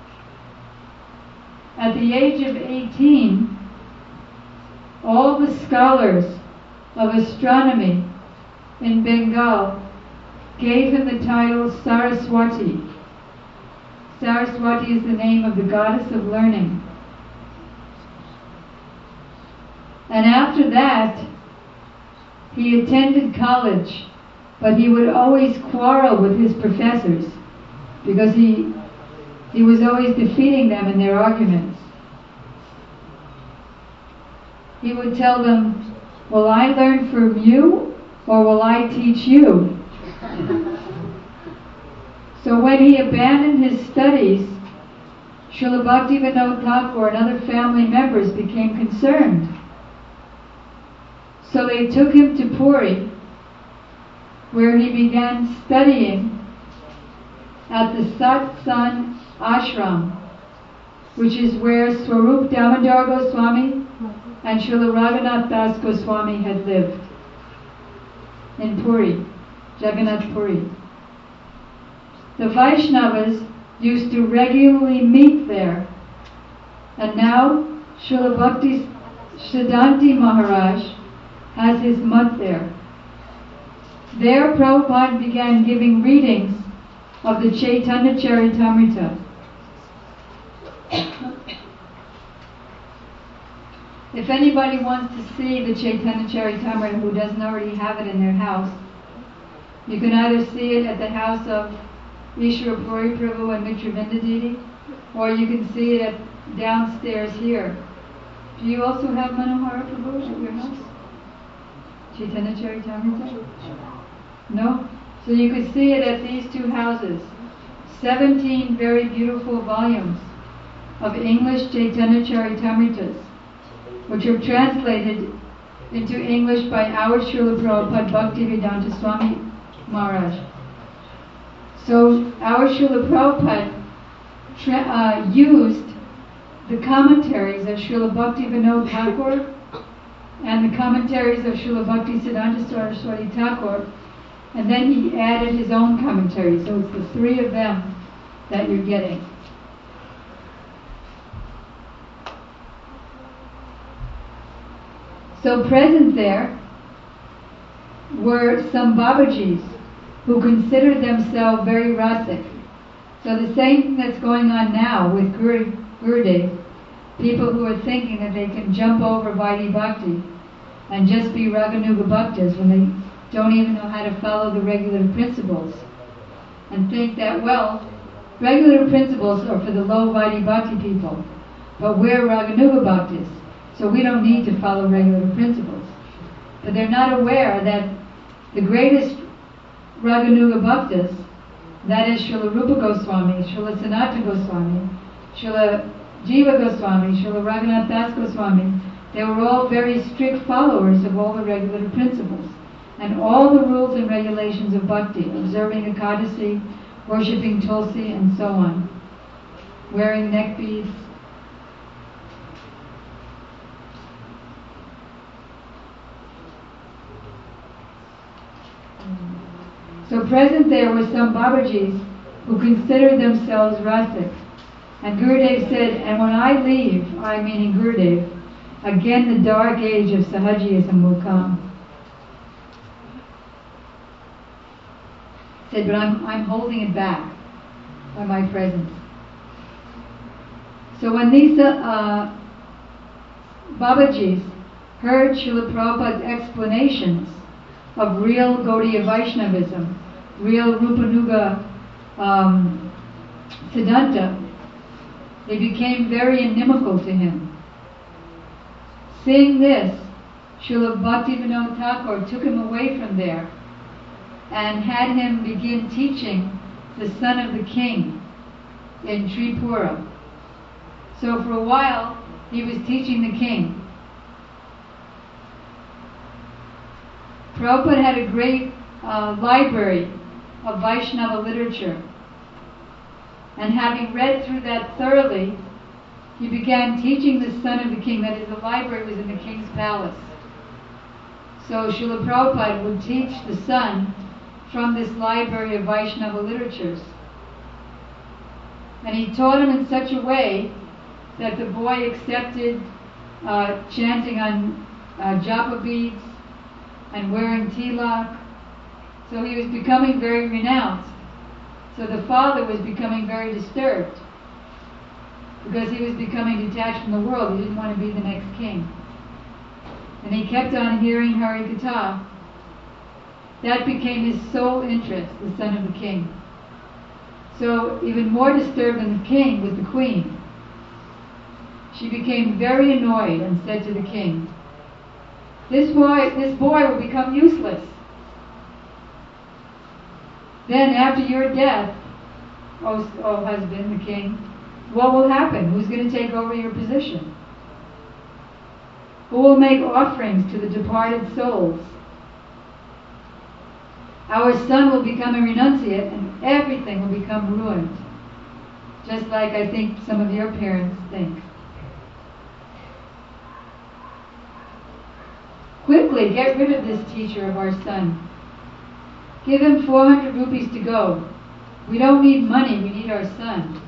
At the age of eighteen, all the scholars of astronomy in Bengal gave him the title Saraswati. Saraswati is the name of the goddess of learning. And after that, he attended college, but he would always quarrel with his professors because he, he was always defeating them in their arguments. He would tell them, will I learn from you or will I teach you? So when he abandoned his studies, Srila Bhaktivinoda Thakur and other family members became concerned. So they took him to Puri, where he began studying at the Satsang Ashram, which is where Swarup Damodar Goswami and Srila Raghunath Das Goswami had lived, in Puri, Jagannath Puri. The Vaishnavas used to regularly meet there, and now Srila Bhakti Siddhanti Maharaj has his mutt there. There Prabhupada began giving readings of the Chaitanya Charitamrita. If anybody wants to see the Chaitanya Charitamrita who doesn't already have it in their house, you can either see it at the house of Ishwara Puri Prabhu and Mitravinda Didi, or you can see it at downstairs here. Do you also have Manohara Prabhu at your house? Chaitanya Charitamrita? No? So you could see it at these two houses. seventeen very beautiful volumes of English Chaitanya Charitamritas, which are translated into English by our Srila Prabhupada Bhaktivedanta Swami Maharaj. So our Srila Prabhupada tra- uh, used the commentaries of Srila Bhaktivinoda Thakur and the commentaries of Srila Bhakti Siddhanta Saraswati Thakur, and then he added his own commentary. So it's the three of them that you're getting. So present there were some Babajis who considered themselves very rasic. So the same thing that's going on now with Guru, Gurudev, people who are thinking that they can jump over Vaidhi Bhakti and just be Raganuga Bhaktas when they don't even know how to follow the regular principles, and think that, well, regular principles are for the low Vaidhi Bhakti people, but we're Raganuga Bhaktas, so we don't need to follow regular principles. But they're not aware that the greatest Raganuga Bhaktas, that is Srila Rupa Goswami, Srila Sanatana Goswami, Srila Jiva Goswami, Srila Raghunath Das Goswami, they were all very strict followers of all the regular principles and all the rules and regulations of bhakti, observing Ekadasi, worshipping Tulsi, and so on, wearing neck beads. So present there were some Babajis who considered themselves rasic. And Gurudev said, and when I leave, I meaning Gurudev, again the dark age of Sahajiyism will come. Said, but I'm, I'm holding it back by my presence. So when these uh, Babajis heard Srila Prabhupada's explanations of real Gaudiya Vaishnavism, real Rupanuga um, Siddhanta, they became very inimical to him. Seeing this, Srila Bhaktivinoda Thakur took him away from there and had him begin teaching the son of the king in Tripura. So for a while, he was teaching the king. Prabhupada had a great uh, library of Vaishnava literature. And having read through that thoroughly, he began teaching the son of the king. That is, the library was in the king's palace. So Srila Prabhupada would teach the son from this library of Vaishnava literatures. And he taught him in such a way that the boy accepted uh, chanting on uh, japa beads and wearing tilak. So he was becoming very renounced. So the father was becoming very disturbed because he was becoming detached from the world. He didn't want to be the next king. And he kept on hearing Hari Katha. That became his sole interest, the son of the king. So even more disturbed than the king was the queen. She became very annoyed and said to the king, This boy, this boy will become useless. Then after your death, O, o husband, the king, what will happen? Who's going to take over your position? Who will make offerings to the departed souls? Our son will become a renunciate and everything will become ruined. Just like I think some of your parents think. Quickly, get rid of this teacher of our son. Give him four hundred rupees to go. We don't need money, we need our son.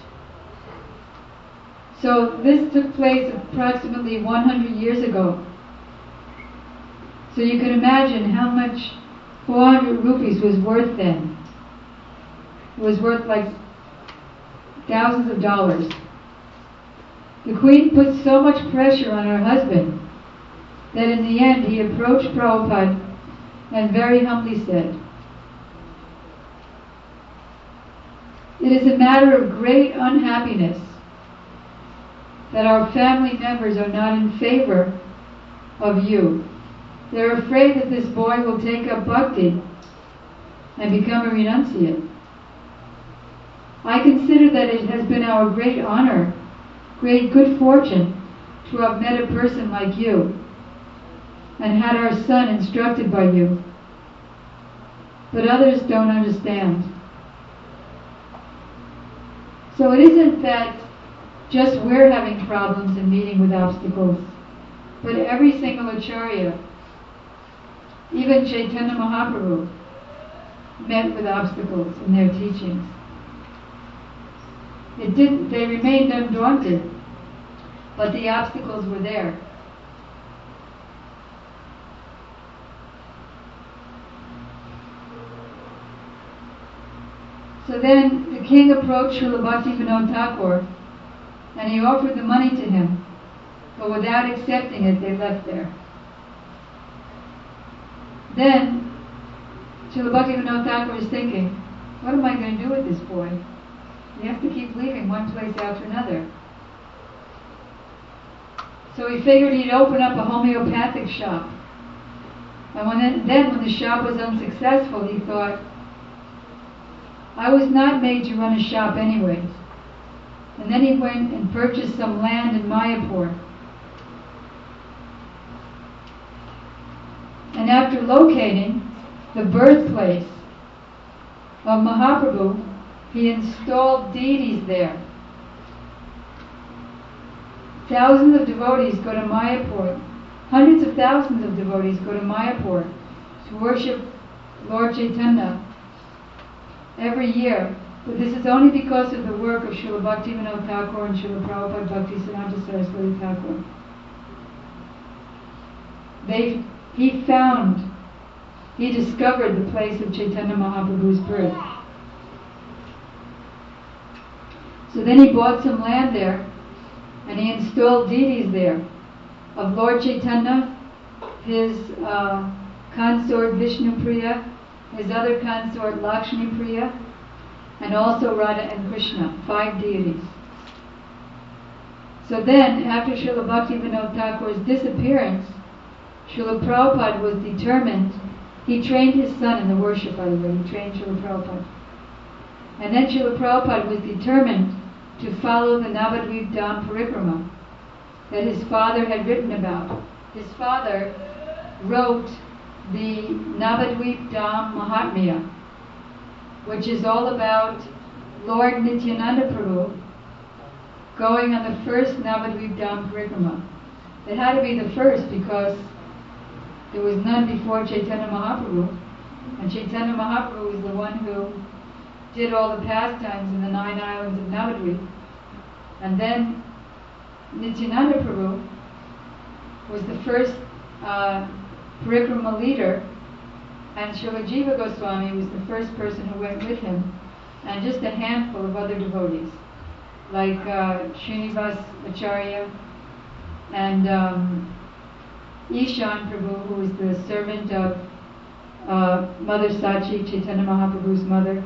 So this took place approximately one hundred years ago. So you can imagine how much four hundred rupees was worth then. It was worth like thousands of dollars. The Queen put so much pressure on her husband that in the end he approached Prabhupada and very humbly said, "It is a matter of great unhappiness that our family members are not in favor of you. They're afraid that this boy will take up bhakti and become a renunciate. I consider that it has been our great honor, great good fortune to have met a person like you and had our son instructed by you. But others don't understand. So it isn't that just we're having problems and meeting with obstacles, but every single acharya, even Chaitanya Mahaprabhu, met with obstacles in their teachings. It didn't, they remained undaunted, but the obstacles were there. So then the king approached Srila Bhaktivinoda Thakur and he offered the money to him, but without accepting it, they left there. Then Srila Bhaktivinoda Thakur was thinking, what am I going to do with this boy? You have to keep leaving one place after another. So he figured he'd open up a homeopathic shop. And when then, then when the shop was unsuccessful, he thought, I was not made to run a shop anyways. And then he went and purchased some land in Mayapur. And after locating the birthplace of Mahaprabhu, he installed deities there. Thousands of devotees go to Mayapur. Hundreds of thousands of devotees go to Mayapur to worship Lord Chaitanya every year. But this is only because of the work of Srila Bhaktivinoda Thakur and Srila Prabhupada Bhaktisiddhanta Saraswati Thakur. They, he found, he discovered the place of Chaitanya Mahaprabhu's birth. So then he bought some land there and he installed deities there of Lord Chaitanya, his uh, consort Vishnu Priya, his other consort Lakshmi Priya, and also Radha and Krishna, five deities. So then, after Srila Bhaktivinoda Thakur's disappearance, Srila Prabhupada was determined, he trained his son in the worship, by the way, he trained Srila Prabhupada. And then Srila Prabhupada was determined to follow the Navadvip Dham Parikrama that his father had written about. His father wrote the Navadvip Dham Mahatmya, which is all about Lord Nityananda Prabhu going on the first Navadvip Dham Parikrama. It had to be the first because there was none before Chaitanya Mahaprabhu, and Chaitanya Mahaprabhu was the one who did all the pastimes in the nine islands of Navadvip. And then Nityananda Prabhu was the first uh, parikrama leader, and Srila Jiva Goswami was the first person who went with him, and just a handful of other devotees, like uh, Srinivas Acharya and um, Ishan Prabhu, who was the servant of uh, Mother Sachi, Chaitanya Mahaprabhu's mother.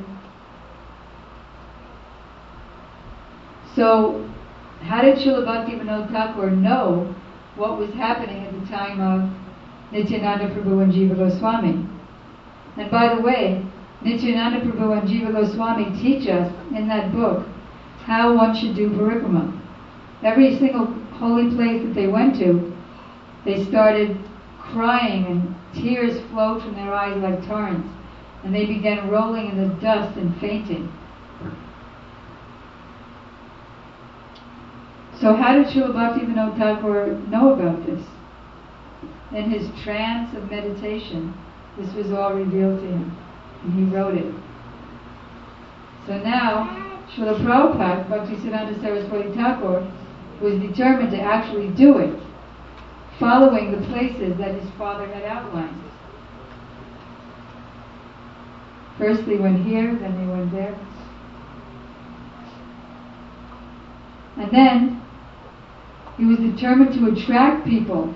So, how did Srila Bhaktivinoda Thakur know what was happening at the time of Nityananda Prabhu and Jiva Goswami? And by the way, Nityananda Prabhu and Jiva Goswami teach us in that book how one should do parikrama. Every single holy place that they went to, they started crying and tears flowed from their eyes like torrents, and they began rolling in the dust and fainting. So how did Srila Bhaktivinoda Thakur know about this? In his trance of meditation, this was all revealed to him, and he wrote it. So now, Srila Prabhupada, Bhaktisiddhanta Saraswati Thakur, was determined to actually do it, following the places that his father had outlined. First they went here, then they went there. And then he was determined to attract people.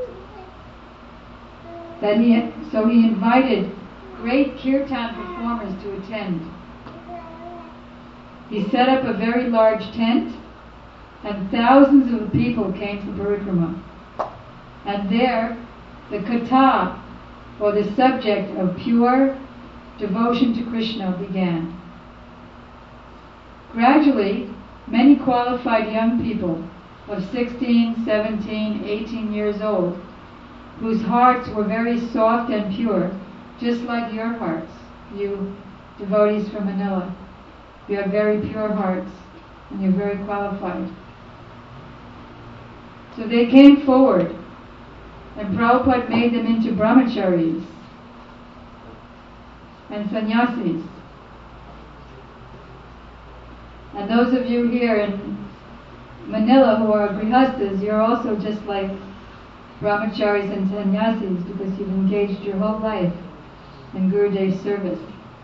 That he had, so he invited great kirtan performers to attend. He set up a very large tent, and thousands of people came for parikrama. And there, the katha, or the subject of pure devotion to Krishna, began. Gradually, many qualified young people of sixteen, seventeen, eighteen years old, whose hearts were very soft and pure, just like your hearts, you devotees from Manila. You have very pure hearts, and you're very qualified. So they came forward, and Prabhupada made them into brahmacharis and sannyasis. And those of you here in Manila who are grihastas, you're also just like brahmacharis and sannyasis because you've engaged your whole life in Gurudev's service.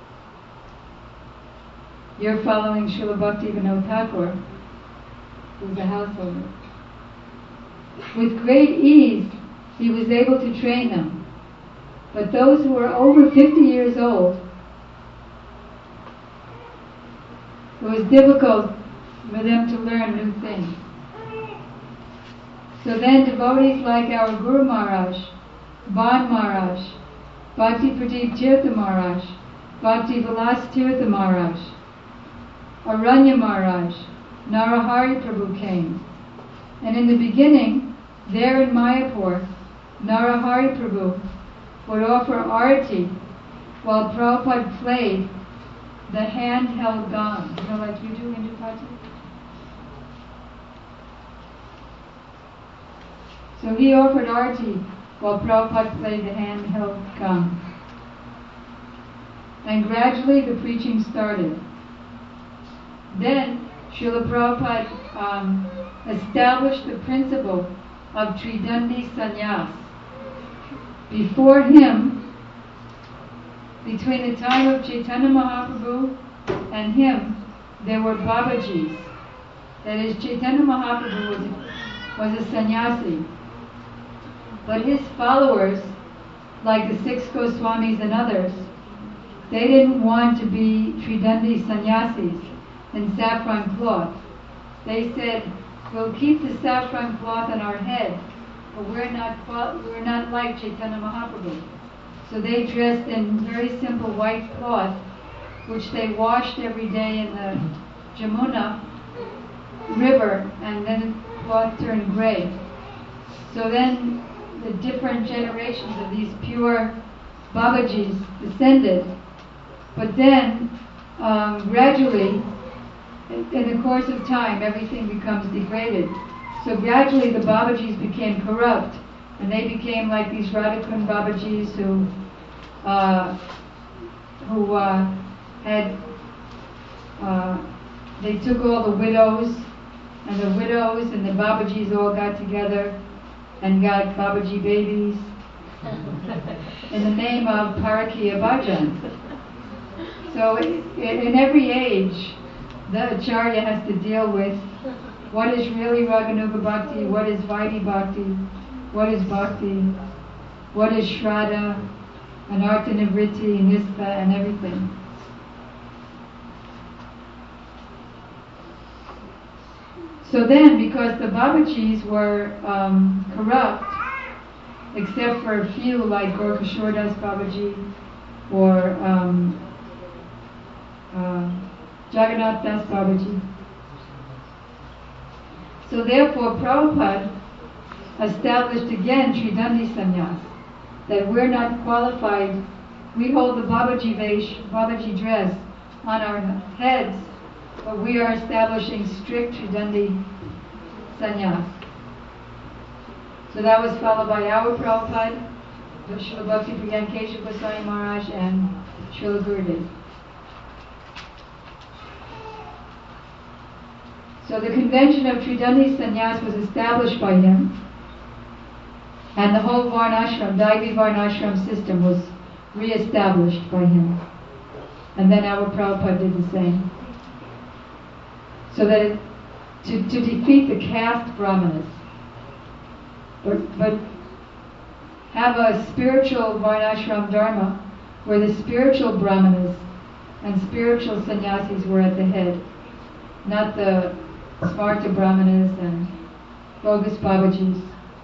You're following Srila Bhaktivinoda Thakur, who's a householder. With great ease, he was able to train them. But those who were over fifty years old, it was difficult for them to learn new things. So then devotees like our Guru Maharaj, Ban Maharaj, Bhakti Pradeep Tirtha Maharaj, Bhakti Vilas Tirtha Maharaj, Aranya Maharaj, Narahari Prabhu came. And in the beginning, there in Mayapur, Narahari Prabhu would offer arati while Prabhupada played the handheld gong, you know, like you do in Dupati. So he offered arati while Prabhupada played the handheld gong. And gradually the preaching started. Then Srila Prabhupada um, established the principle of Tridandi Sannyas. Before him, between the time of Chaitanya Mahaprabhu and him, there were Babajis. That is, Chaitanya Mahaprabhu was a, was a sannyasi. But his followers, like the six Goswamis and others, they didn't want to be Tridandi sannyasis in saffron cloth. They said, we'll keep the saffron cloth on our head, but we're not we're not like Chaitanya Mahaprabhu. So they dressed in very simple white cloth, which they washed every day in the Jamuna river, and then the cloth turned gray. So then the different generations of these pure Babajis descended, but then um, gradually, in the course of time, everything becomes degraded. So gradually the Babajis became corrupt, and they became like these Radhakund Babajis who uh, who uh, had, uh, they took all the widows, and the widows and the Babajis all got together and got Babaji babies in the name of Parakiya Bhajan. So in, in every age, the Acharya has to deal with what is really Raganuga Bhakti, what is Vaidhi Bhakti, what is Bhakti, what is Shraddha, and Artha-Nivritti, Nispa, and everything. So then, because the Babajis were um, corrupt, except for a few like Gorkashore Das Babaji or um, uh, Jagannath Das Babaji, So therefore, Prabhupada established again Tridandi Sannyas, that we're not qualified. We hold the Babaji Vesh, Babaji dress on our heads, but we are establishing strict Tridandi Sannyas. So that was followed by our Prabhupada, Srila Bhakti Pragyan Keshav Goswami Maharaj, and Srila Gurudev. So the convention of Tridandi Sannyas was established by him, and the whole Varnashram, Daivi Varnashram system was re-established by him. And then our Prabhupada did the same. So that it, to, to defeat the caste brahmanas, but, but have a spiritual Varnashram dharma where the spiritual brahmanas and spiritual sannyasis were at the head, not the Smarta brahmanas and bogus Babajis.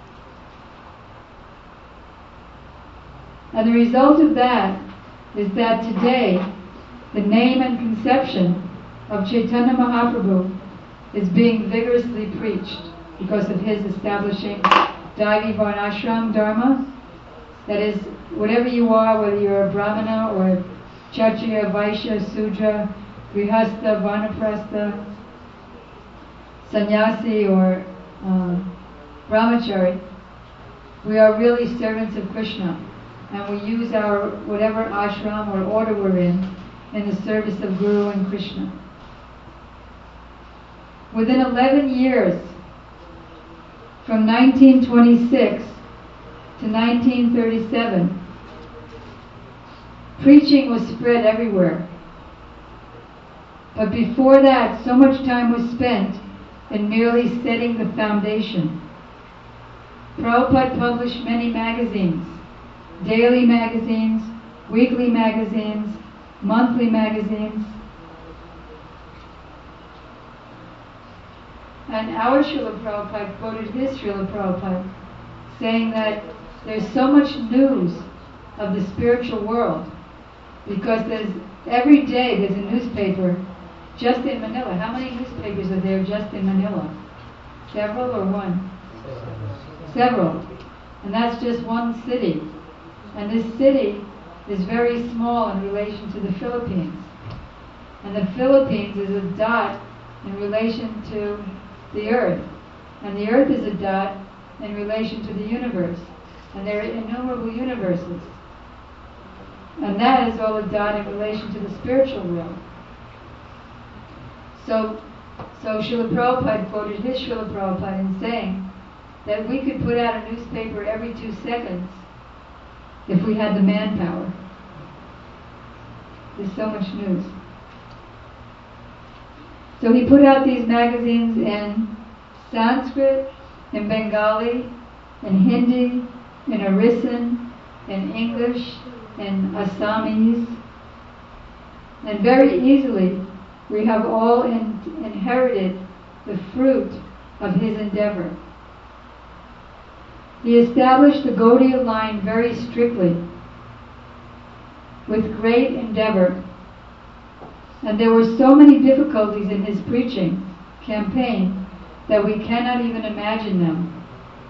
And the result of that is that today the name and conception of Chaitanya Mahaprabhu is being vigorously preached because of his establishing Daivi Varnashram Dharma. That is, whatever you are, whether you're a Brahmana or Kshatriya, Vaishya, Sudra, Grihastha, Vanaprastha, Sannyasi or um, Brahmachari, we are really servants of Krishna, and we use our whatever ashram or order we're in in the service of Guru and Krishna. Within eleven years, from nineteen twenty-six to nineteen thirty-seven, preaching was spread everywhere. But before that, so much time was spent in merely setting the foundation. Prabhupada published many magazines, daily magazines, weekly magazines, monthly magazines. And our Srila Prabhupada quoted his Srila Prabhupada, saying that there's so much news of the spiritual world, because there's every day there's a newspaper just in Manila. How many newspapers are there just in Manila? Several or one? Several. And that's just one city. And this city is very small in relation to the Philippines. And the Philippines is a dot in relation to the earth. And the earth is a dot in relation to the universe. And there are innumerable universes. And that is all a dot in relation to the spiritual world. So, so Srila Prabhupada quoted his Srila Prabhupada in saying that we could put out a newspaper every two seconds if we had the manpower. There's so much news. So he put out these magazines in Sanskrit, in Bengali, in Hindi, in Orisan, in English, in Assamese. And very easily we have all in, inherited the fruit of his endeavor. He established the Gaudiya line very strictly, with great endeavor. And there were so many difficulties in his preaching campaign that we cannot even imagine them.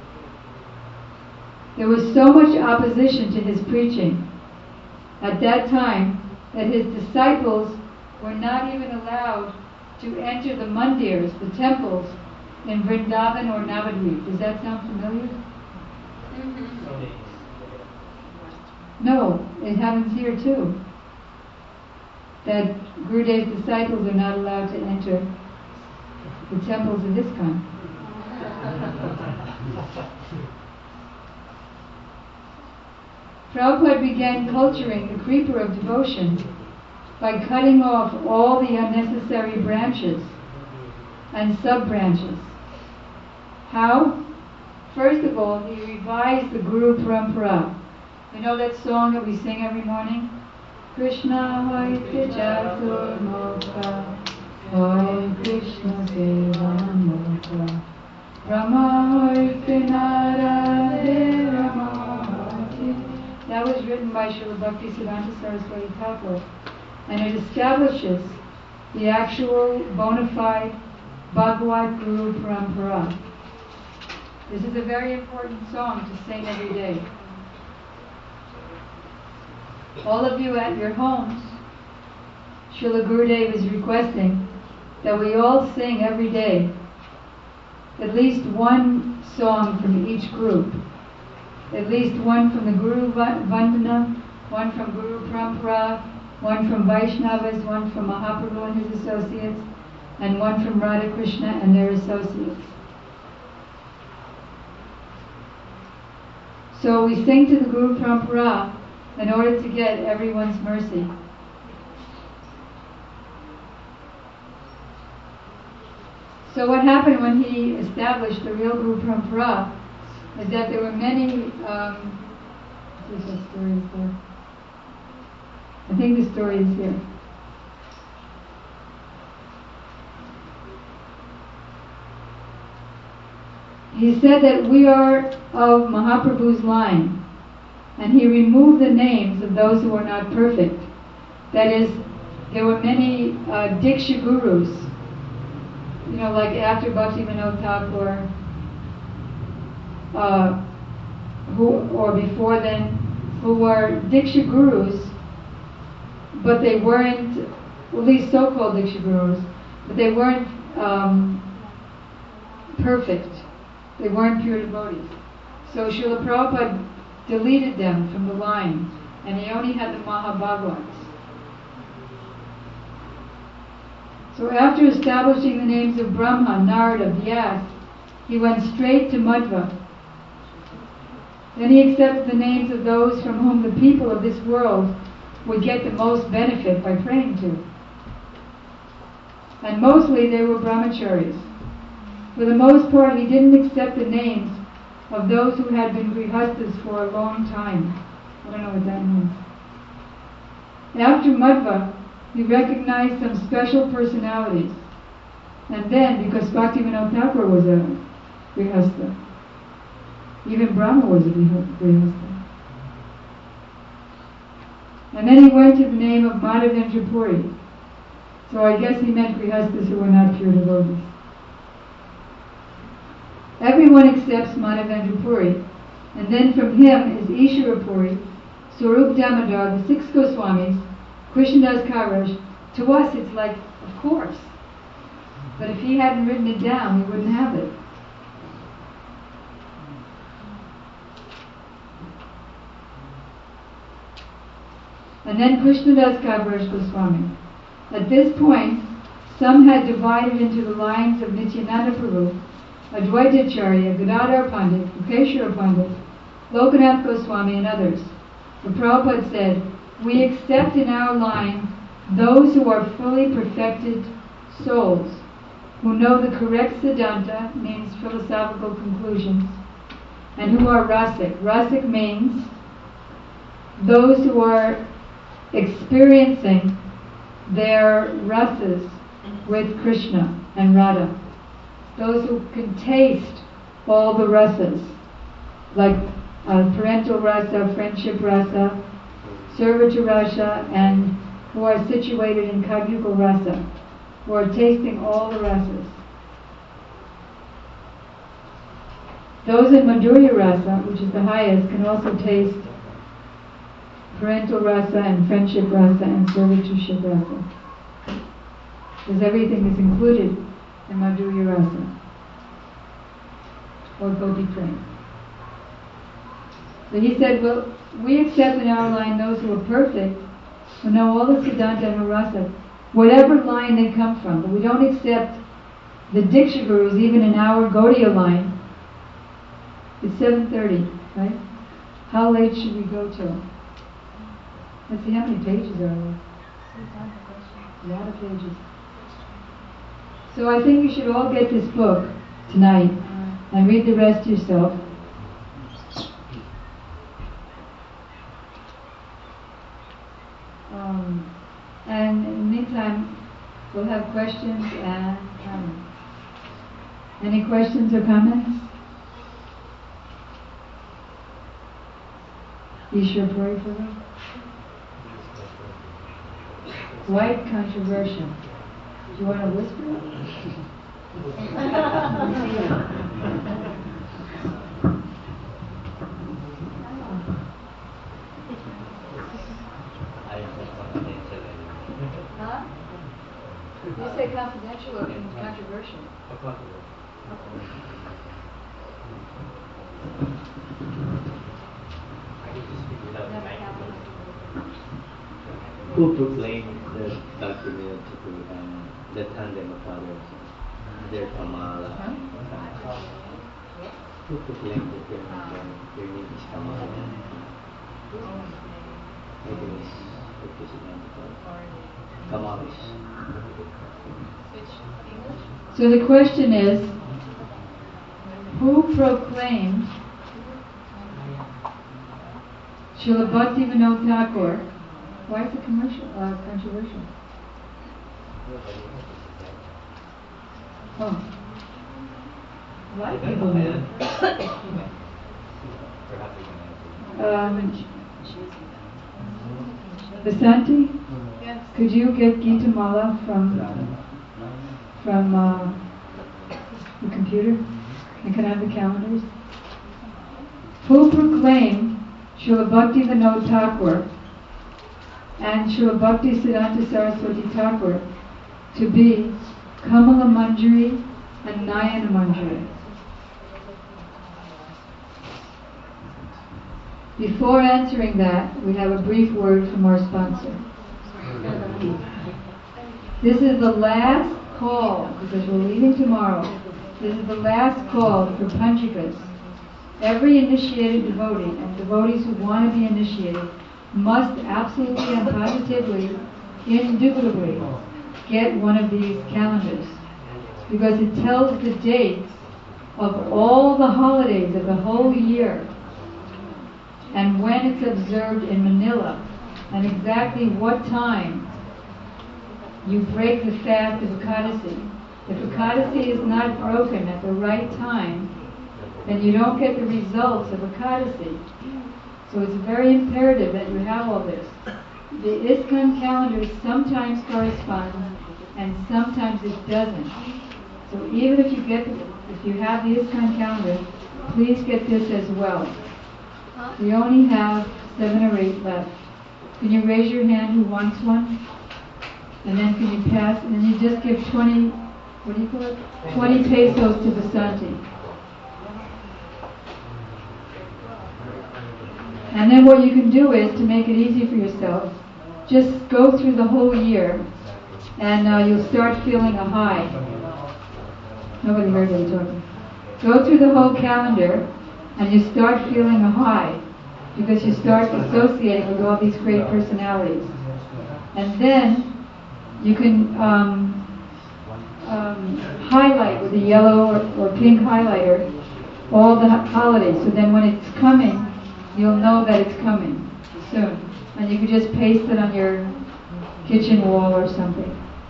There was so much opposition to his preaching at that time that his disciples were not even allowed to enter the mandirs, the temples, in Vrindavan or Navadvip. Does that sound familiar? Mm-hmm. No, it happens here too. That Gurudev's disciples are not allowed to enter the temples of ISKCON. Prabhupada began culturing the creeper of devotion by cutting off all the unnecessary branches and sub-branches. How? First of all, he revised the Guru Parampara. You know that song that we sing every morning? Krishna Vaitya Chatur Mokha, Hare Krishna Seva Mokha, Rama Vaitya Narade Ramati. That was written by Srila Bhakti Siddhanta Saraswati Thakur, and it establishes the actual bona fide Bhagavad Guru Parampara. This is a very important song to sing every day. All of you at your homes, Srila Gurudev is requesting that we all sing every day at least one song from each group. At least one from the Guru Vandana, one from Guru Parampara, one from Vaishnavas, one from Mahaprabhu and his associates, and one from Radha Krishna and their associates. So we sing to the Guru Parampara in order to get everyone's mercy. So what happened when he established the real Guru Parampara is that there were many, um, I think the story is there. I think the story is here. He said that we are of Mahaprabhu's line, and he removed the names of those who were not perfect. That is, there were many uh, Diksha Gurus, you know, like after Bhakti Vinod Thakur, uh, who, or before then, who were Diksha Gurus, but they weren't, well, these so-called Diksha Gurus, but they weren't um, perfect. They weren't pure devotees. So Srila Prabhupada deleted them from the line, and he only had the Mahabhagavats. So after establishing the names of Brahma, Narada, Vyas, he went straight to Madhva. Then he accepted the names of those from whom the people of this world would get the most benefit by praying to. And mostly they were brahmacharis. For the most part, he didn't accept the names of those who had been grihastas for a long time. I don't know what that means. After Madhva, he recognized some special personalities. And then, because Bhaktivinoda Thakur was a grihasta, even Brahma was a grihasta. And then he went to the name of Madhavendra Puri. So I guess he meant grihastas who were not pure devotees. Everyone accepts Madhavendra Puri, and then from him is Ishvara Puri, Swarup Damodar, the six Goswamis, Krishnadas Kaviraj. To us it's like, of course. But if he hadn't written it down, we wouldn't have it. And then Krishnadas Kaviraj Goswami. At this point, some had divided into the lines of Nityananda Prabhu, Advaitacharya, Gadadhar Pandit, Mukeshwara Pandit, Lokanath Goswami, and others. The Prabhupada said, we accept in our line those who are fully perfected souls, who know the correct Siddhanta, means philosophical conclusions, and who are Rasik. Rasik means those who are experiencing their rasas with Krishna and Radha. Those who can taste all the rasas, like uh, parental rasa, friendship rasa, servitor rasa, and who are situated in Kagyuga rasa, who are tasting all the rasas. Those in Madhurya rasa, which is the highest, can also taste parental rasa and friendship rasa and servitorship rasa, because everything is included in Madhurya rasa, or Gopi Prem. So he said, well, we accept in our line those who are perfect, who know all the Siddhanta and Rasa, whatever line they come from, but we don't accept the Diksha Gurus even in our Gaudiya line. It's seven thirty, right? How late should we go till? Let's see, how many pages are there? A lot of pages. So I think you should all get this book tonight and read the rest yourself. Um, and in the meantime, we'll have questions and comments. Any questions or comments? Ishvara Puri for them? Quite controversial. Do you want to whisper? Huh? You say confidential or controversial? Who proclaimed the document to um, the tandem of fathers, their Kamala? Huh? Who proclaimed that their, their, their name is Kamala? I think it's the president of Kamalis. So the question is, who proclaimed Srila Bhakti Vinod Thakur? Why is it commercial, uh, controversial? Oh. A lot of people know. Um, Vasanti, Yes. could you get Gita Mala from from uh, the computer? And can I have the calendars? Who proclaimed Srila Bhakti Vinod Thakur and Srila Bhakti Siddhanta Saraswati Thakur to be Kamala Manjari and Nayana Manjari? Before answering that, we have a brief word from our sponsor. This is the last call, because we're leaving tomorrow. This is the last call for Panchakas. Every initiated devotee and devotees who want to be initiated must absolutely and positively, indubitably, get one of these calendars, because it tells the dates of all the holidays of the whole year and when it's observed in Manila and exactly what time you break the fast of Ekadasi. If Ekadasi is not broken at the right time, then you don't get the results of Ekadasi. So it's very imperative that you have all this. The ISKCON calendar sometimes corresponds and sometimes it doesn't. So even if you get, if you have the ISKCON calendar, please get this as well. We only have seven or eight left. Can you raise your hand who wants one? And then can you pass, and then you just give twenty, what do you call it? twenty pesos to Vasanti. And then what you can do is, to make it easy for yourself, just go through the whole year and uh, you'll start feeling a high. Nobody heard what you're talking. Go through the whole calendar and you start feeling a high because you start associating with all these great personalities. And then you can um, um, highlight with a yellow or, or pink highlighter all the holidays. So then when it's coming, you'll know that it's coming soon. And you can just paste it on your kitchen wall or something.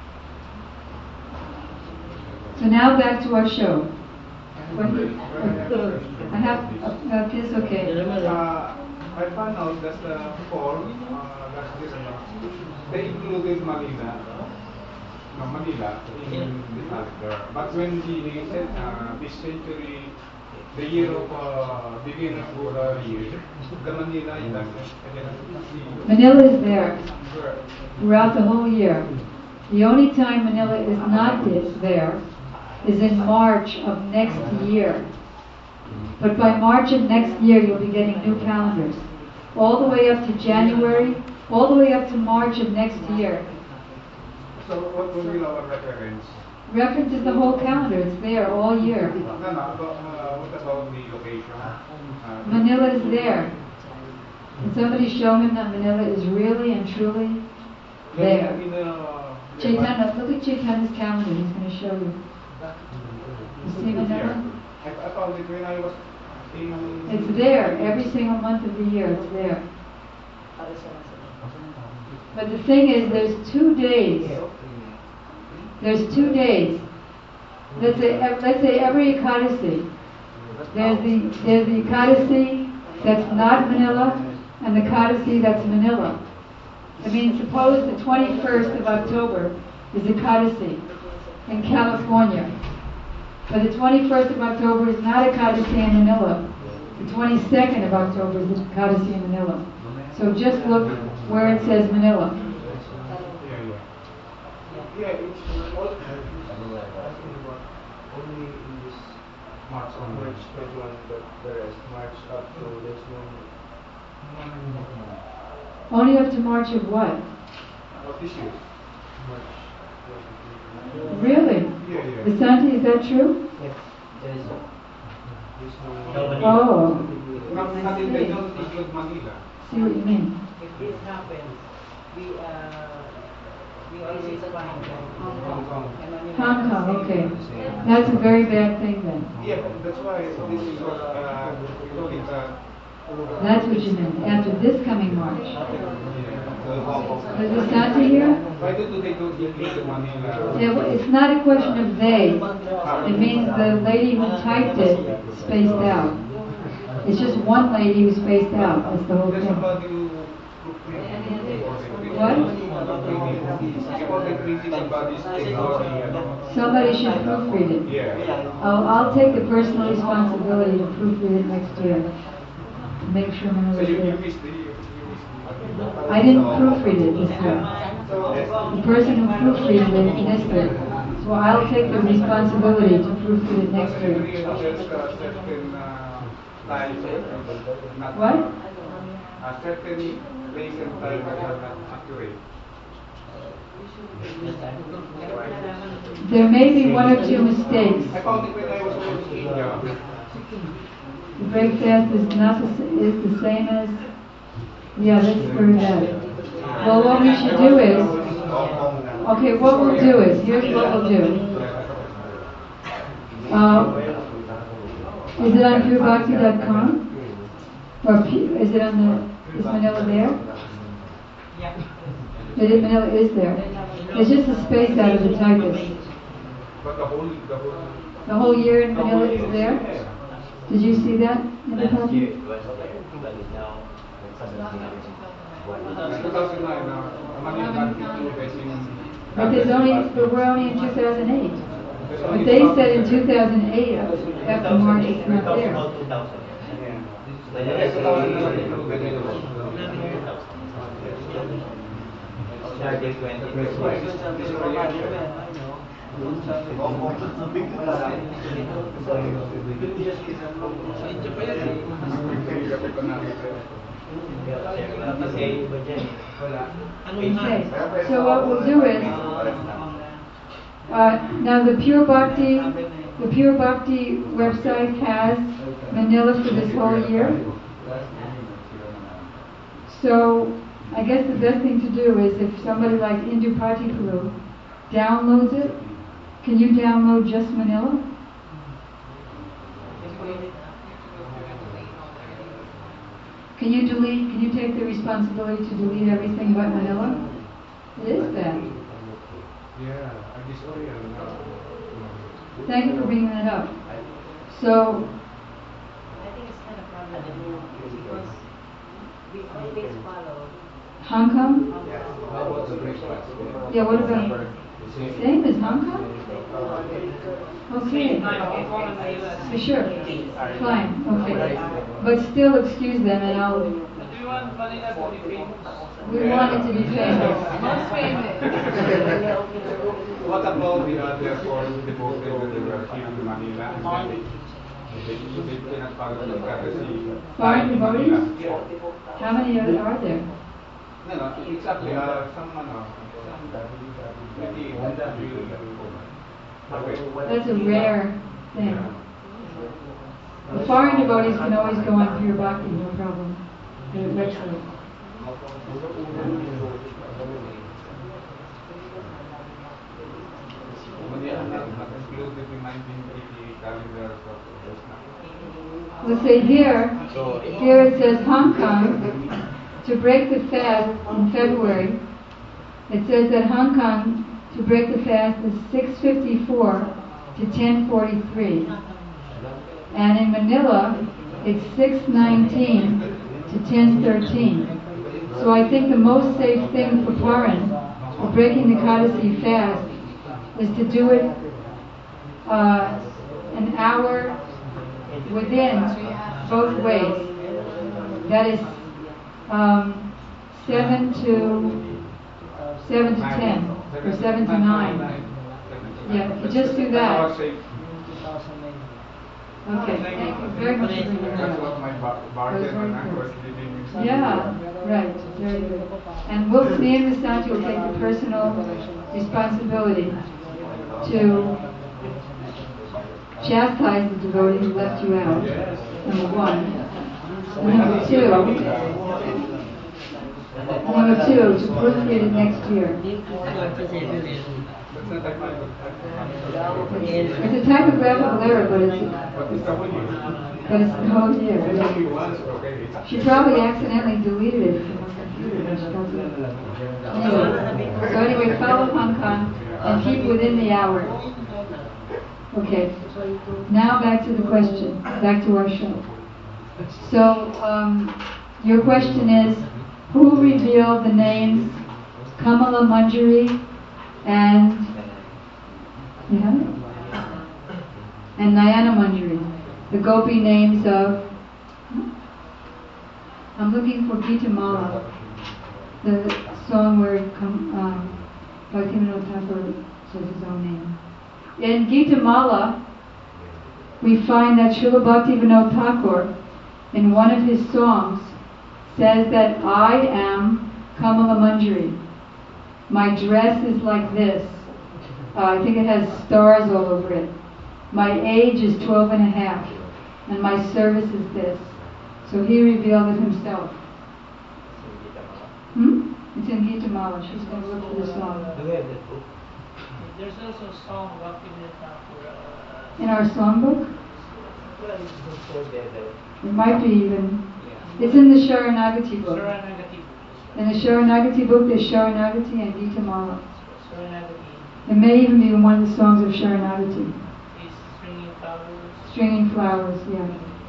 So now back to our show. What do you, I have, uh, it's okay. Uh, I found out that the form, uh, that's this, uh, they included Manila, no, Manila in the calendar. But when he said uh, this century, the year of uh, beginning of the year, the Manila is not. Manila is there throughout the whole year. The only time Manila is not is there is in March of next year. But by March of next year, you'll be getting new calendars. All the way up to January, all the way up to March of next year. So what will be our reference? Reference is the whole calendar. It's there all year. No, no, but, uh, what about the location? Uh, Manila is there. Can somebody show him that Manila is really and truly there? In, uh, Chaitanya, look at Chaitanya's calendar. He's going to show you. You see Manila? I, I found it when I was in... It's there. Every single month of the year, it's there. But the thing is, there's two days. There's two days. Let's say, let's say every Ekadasi. There's the there's the Ekadasi that's not Manila, and the Ekadasi that's Manila. I mean, suppose the twenty-first of October is Ekadasi in California, But the twenty-first of October is not Ekadasi in Manila. The twenty-second of October is Ekadasi in Manila. So just look where it says Manila. Yeah, yeah. Yeah, it's all Only in this March onward. March twenty-one, but the rest, March up to there's no. Only up to March of what? Of this year. March. Really? Yeah, yeah. Vasanti, is that true? Yes, there is no. There's No no. Manila. Oh, Not, not in, they don't include Manila. see what you mean. If this happens, we uh, we always find Hong Hong Kong. Kong. Hong Kong, okay. That's a very bad thing then. Yeah, that's why this is what uh, we call it uh, That's what you meant, after this coming March. yeah. Is Vasanti here? Why do they don't include Manila? Yeah, well, it's not a question of they. It means the lady who typed it spaced out. It's just one lady who spaced out. That's the whole There's thing. about you. What? About the printing about this technology. Somebody should proofread it. Yeah. I'll, I'll take the personal responsibility to proofread it next year. Make sure So Manila's you, you there. missed the. You missed the. I didn't proofread it this year. The person who proofreaded it missed it. So I'll take the responsibility to proofread it next year. There's a certain uh, time, not What? a certain place and time that are not accurate. There may be one or two mistakes. I found it when I was in India. The break fast is not the, s- is the same as, yeah, let's screw that. Well, what we should do is, okay, what we'll do is, here's what we'll do. Uh, is it on pure bhakti dot com? Or pu- is it on the, is Manila there? Yeah. It is, Manila is there. It's just a space out of the typist. But the whole, the whole. The whole year in Manila is there? Did you see that in the Last copy? year it was there, but it's now suddenly two thousand nine now, Manila got included in. But there's only, but we're only in two thousand eight. But they said in two thousand eight, after March, it's not there. two thousand. Yes, two thousand nine included in. Started twenty Okay, so what we'll do is, uh, now the Pure Bhakti, the Pure Bhakti website has Manila for this whole year. So I guess the best thing to do is if somebody like Indu Pratipuru downloads it, can you download just Manila? Can you delete, can you take the responsibility to delete everything but Manila? It is bad. Yeah, I disorient now. Thank you for bringing that up. So, I think it's kind of problematic because we always follow Hong Kong? How about the breakfast? Yeah, what about, same as Hong Kong? Okay. For sure. Fine, okay. But still excuse them and I'll, Do you want Manila to be famous? we want it to be famous. Most famous. What about the other four devoted that they were here in Manila? And then they, they, they cannot follow the courtesy. Foreign in Manila. devotees? Yeah. How many are are there? No, no, exactly. Uh, some, ano, some, maybe, That's a rare thing. The foreign devotees can always go on Pure Bhakti, no problem. The website. Let's say here, here it says Hong Kong, to break the fast in February, it says that Hong Kong, to break the fast is six fifty-four to ten forty-three. And in Manila, it's six nineteen to ten thirteen. So I think the most safe thing for foreign, for breaking the Kadasi fast, is to do it uh, an hour within both ways. That is um, seven to seven to ten or seven to nine. Yeah, if you just do that. Okay, thank you very much for bringing that That's up. what my bar- bartender was living. Yeah, right, very good. And we'll, me and Miss Santi will take the personal responsibility to chastise the devotee who left you out, number one. And number two, number two, to proofread it next year. It's a type of graphical error, but it's, but it's the whole year. She probably accidentally deleted it from her computer when she got to it. Anyway, so anyway, follow Hong Kong and keep within the hour. Okay, now back to the question, back to our show. So, um, your question is, who revealed the names Kamala Manjari and, you have it? And Nayana Manjari, the gopi names of, I'm looking for Gita Mala, the song where um, Bhaktivinoda Thakur says his own name. In Gita Mala, we find that Srila Bhaktivinoda Thakur, in one of his songs, says that I am Kamala Manjari. My dress is like this. Uh, I think it has stars all over it. My age is twelve and a half, and my service is this. So he revealed it himself. Hmm? It's in Gita Mala. She's going to look for the song. There's also a song Bhaktivinoda Thakur. Uh, In our songbook? well, it's before the, It might be even. It's in the Sharanagati the book. Sharanagati book. In the Sharanagati book, there's Sharanagati and Gita Mala. Sharanagati It may even be in one of the songs of Sharanagati. is stringing flowers. Stringing flowers, yeah.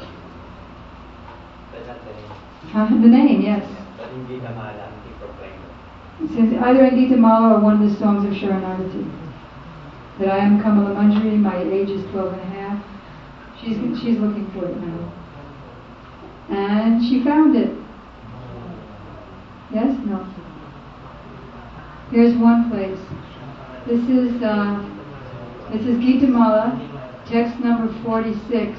But not the name. Uh, the name, yes. But in Gita Mala, he proclaimed it. It says either in Gita Mala or one of the songs of Sharanagati. That I am Kamala Manjari, my age is twelve and a half. She's, she's looking for it now. And she found it. Yes? No. Here's one place. This is uh, this is Gita Mala, text number forty-six.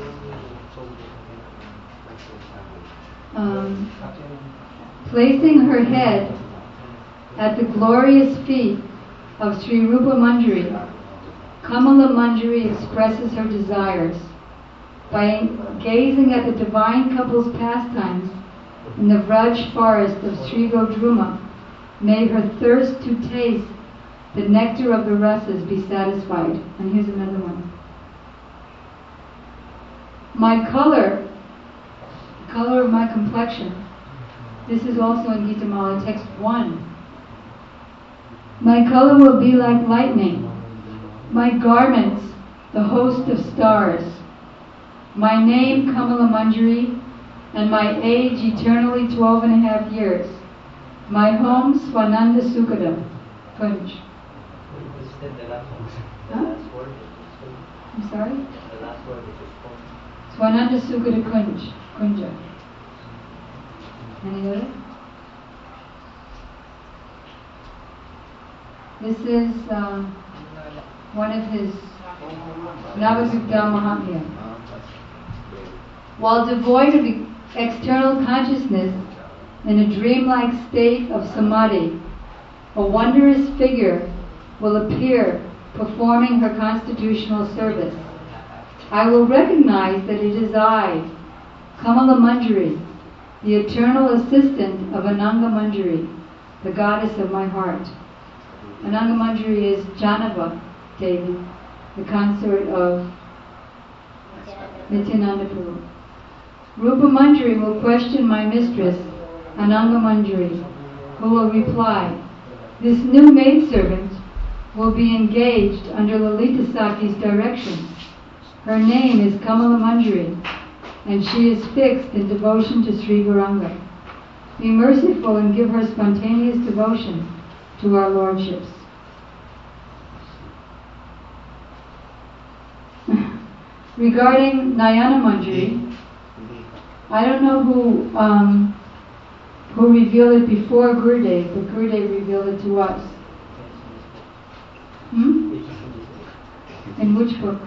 Um, placing her head at the glorious feet of Sri Rupa Manjari, Kamala Manjari expresses her desires by gazing at the divine couple's pastimes in the Vraj forest of Sri Godruma. May her thirst to taste the nectar of the rasas be satisfied. And here's another one. My color, the color of my complexion, this is also in Gita Mala, text one. My color will be like lightning, my garments the host of stars, my name Kamala Manjari, and my age eternally twelve and a half years. My home Swananda Sukada, Kunj. You said the last one. The Huh? last word is I'm sorry? the last word is phone. Swananda Sukada Kunj, Kunja. Any other? This is um, one of his Navadvipta Mahamya. While devoid of e- external consciousness, in a dreamlike state of samadhi, a wondrous figure will appear performing her constitutional service. I will recognize that it is I, Kamala Manjari, the eternal assistant of Ananga Manjari, the goddess of my heart. Ananga Manjari is Janava Devi, the consort of Nityananda Prabhu. Rupa Manjari will question my mistress, Ananga Manjari, who will reply, this new maidservant will be engaged under Lalita Saki's direction. Her name is Kamala Manjari, and she is fixed in devotion to Sri Gauranga. Be merciful and give her spontaneous devotion to our lordships. regarding Nayana Manjari, I don't know who um, who revealed it before Gurudev, but Gurudev revealed it to us. Hmm? In which book?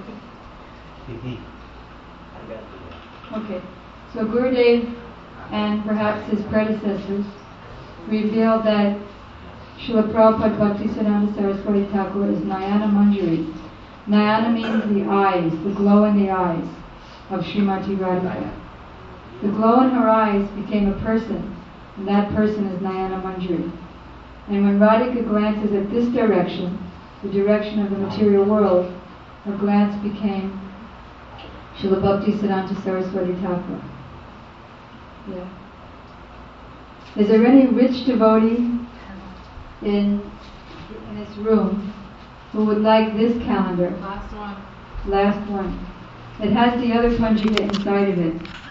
Okay. So Gurudev and perhaps his predecessors revealed that Srila Prabhupada Bhaktisiddhanta Saraswati Thakur is Nayana Manjari. Nayana means the eyes, the glow in the eyes of Srimati Radhika. The glow in her eyes became a person, and that person is Nayana Manjari. And when Radhika glances at this direction, the direction of the material world, her glance became Srila Bhaktisiddhanta Saraswati Thakur. Yeah. Is there any rich devotee in in this room who would like this calendar? Last one. Last one. It has the other Panjika inside of it.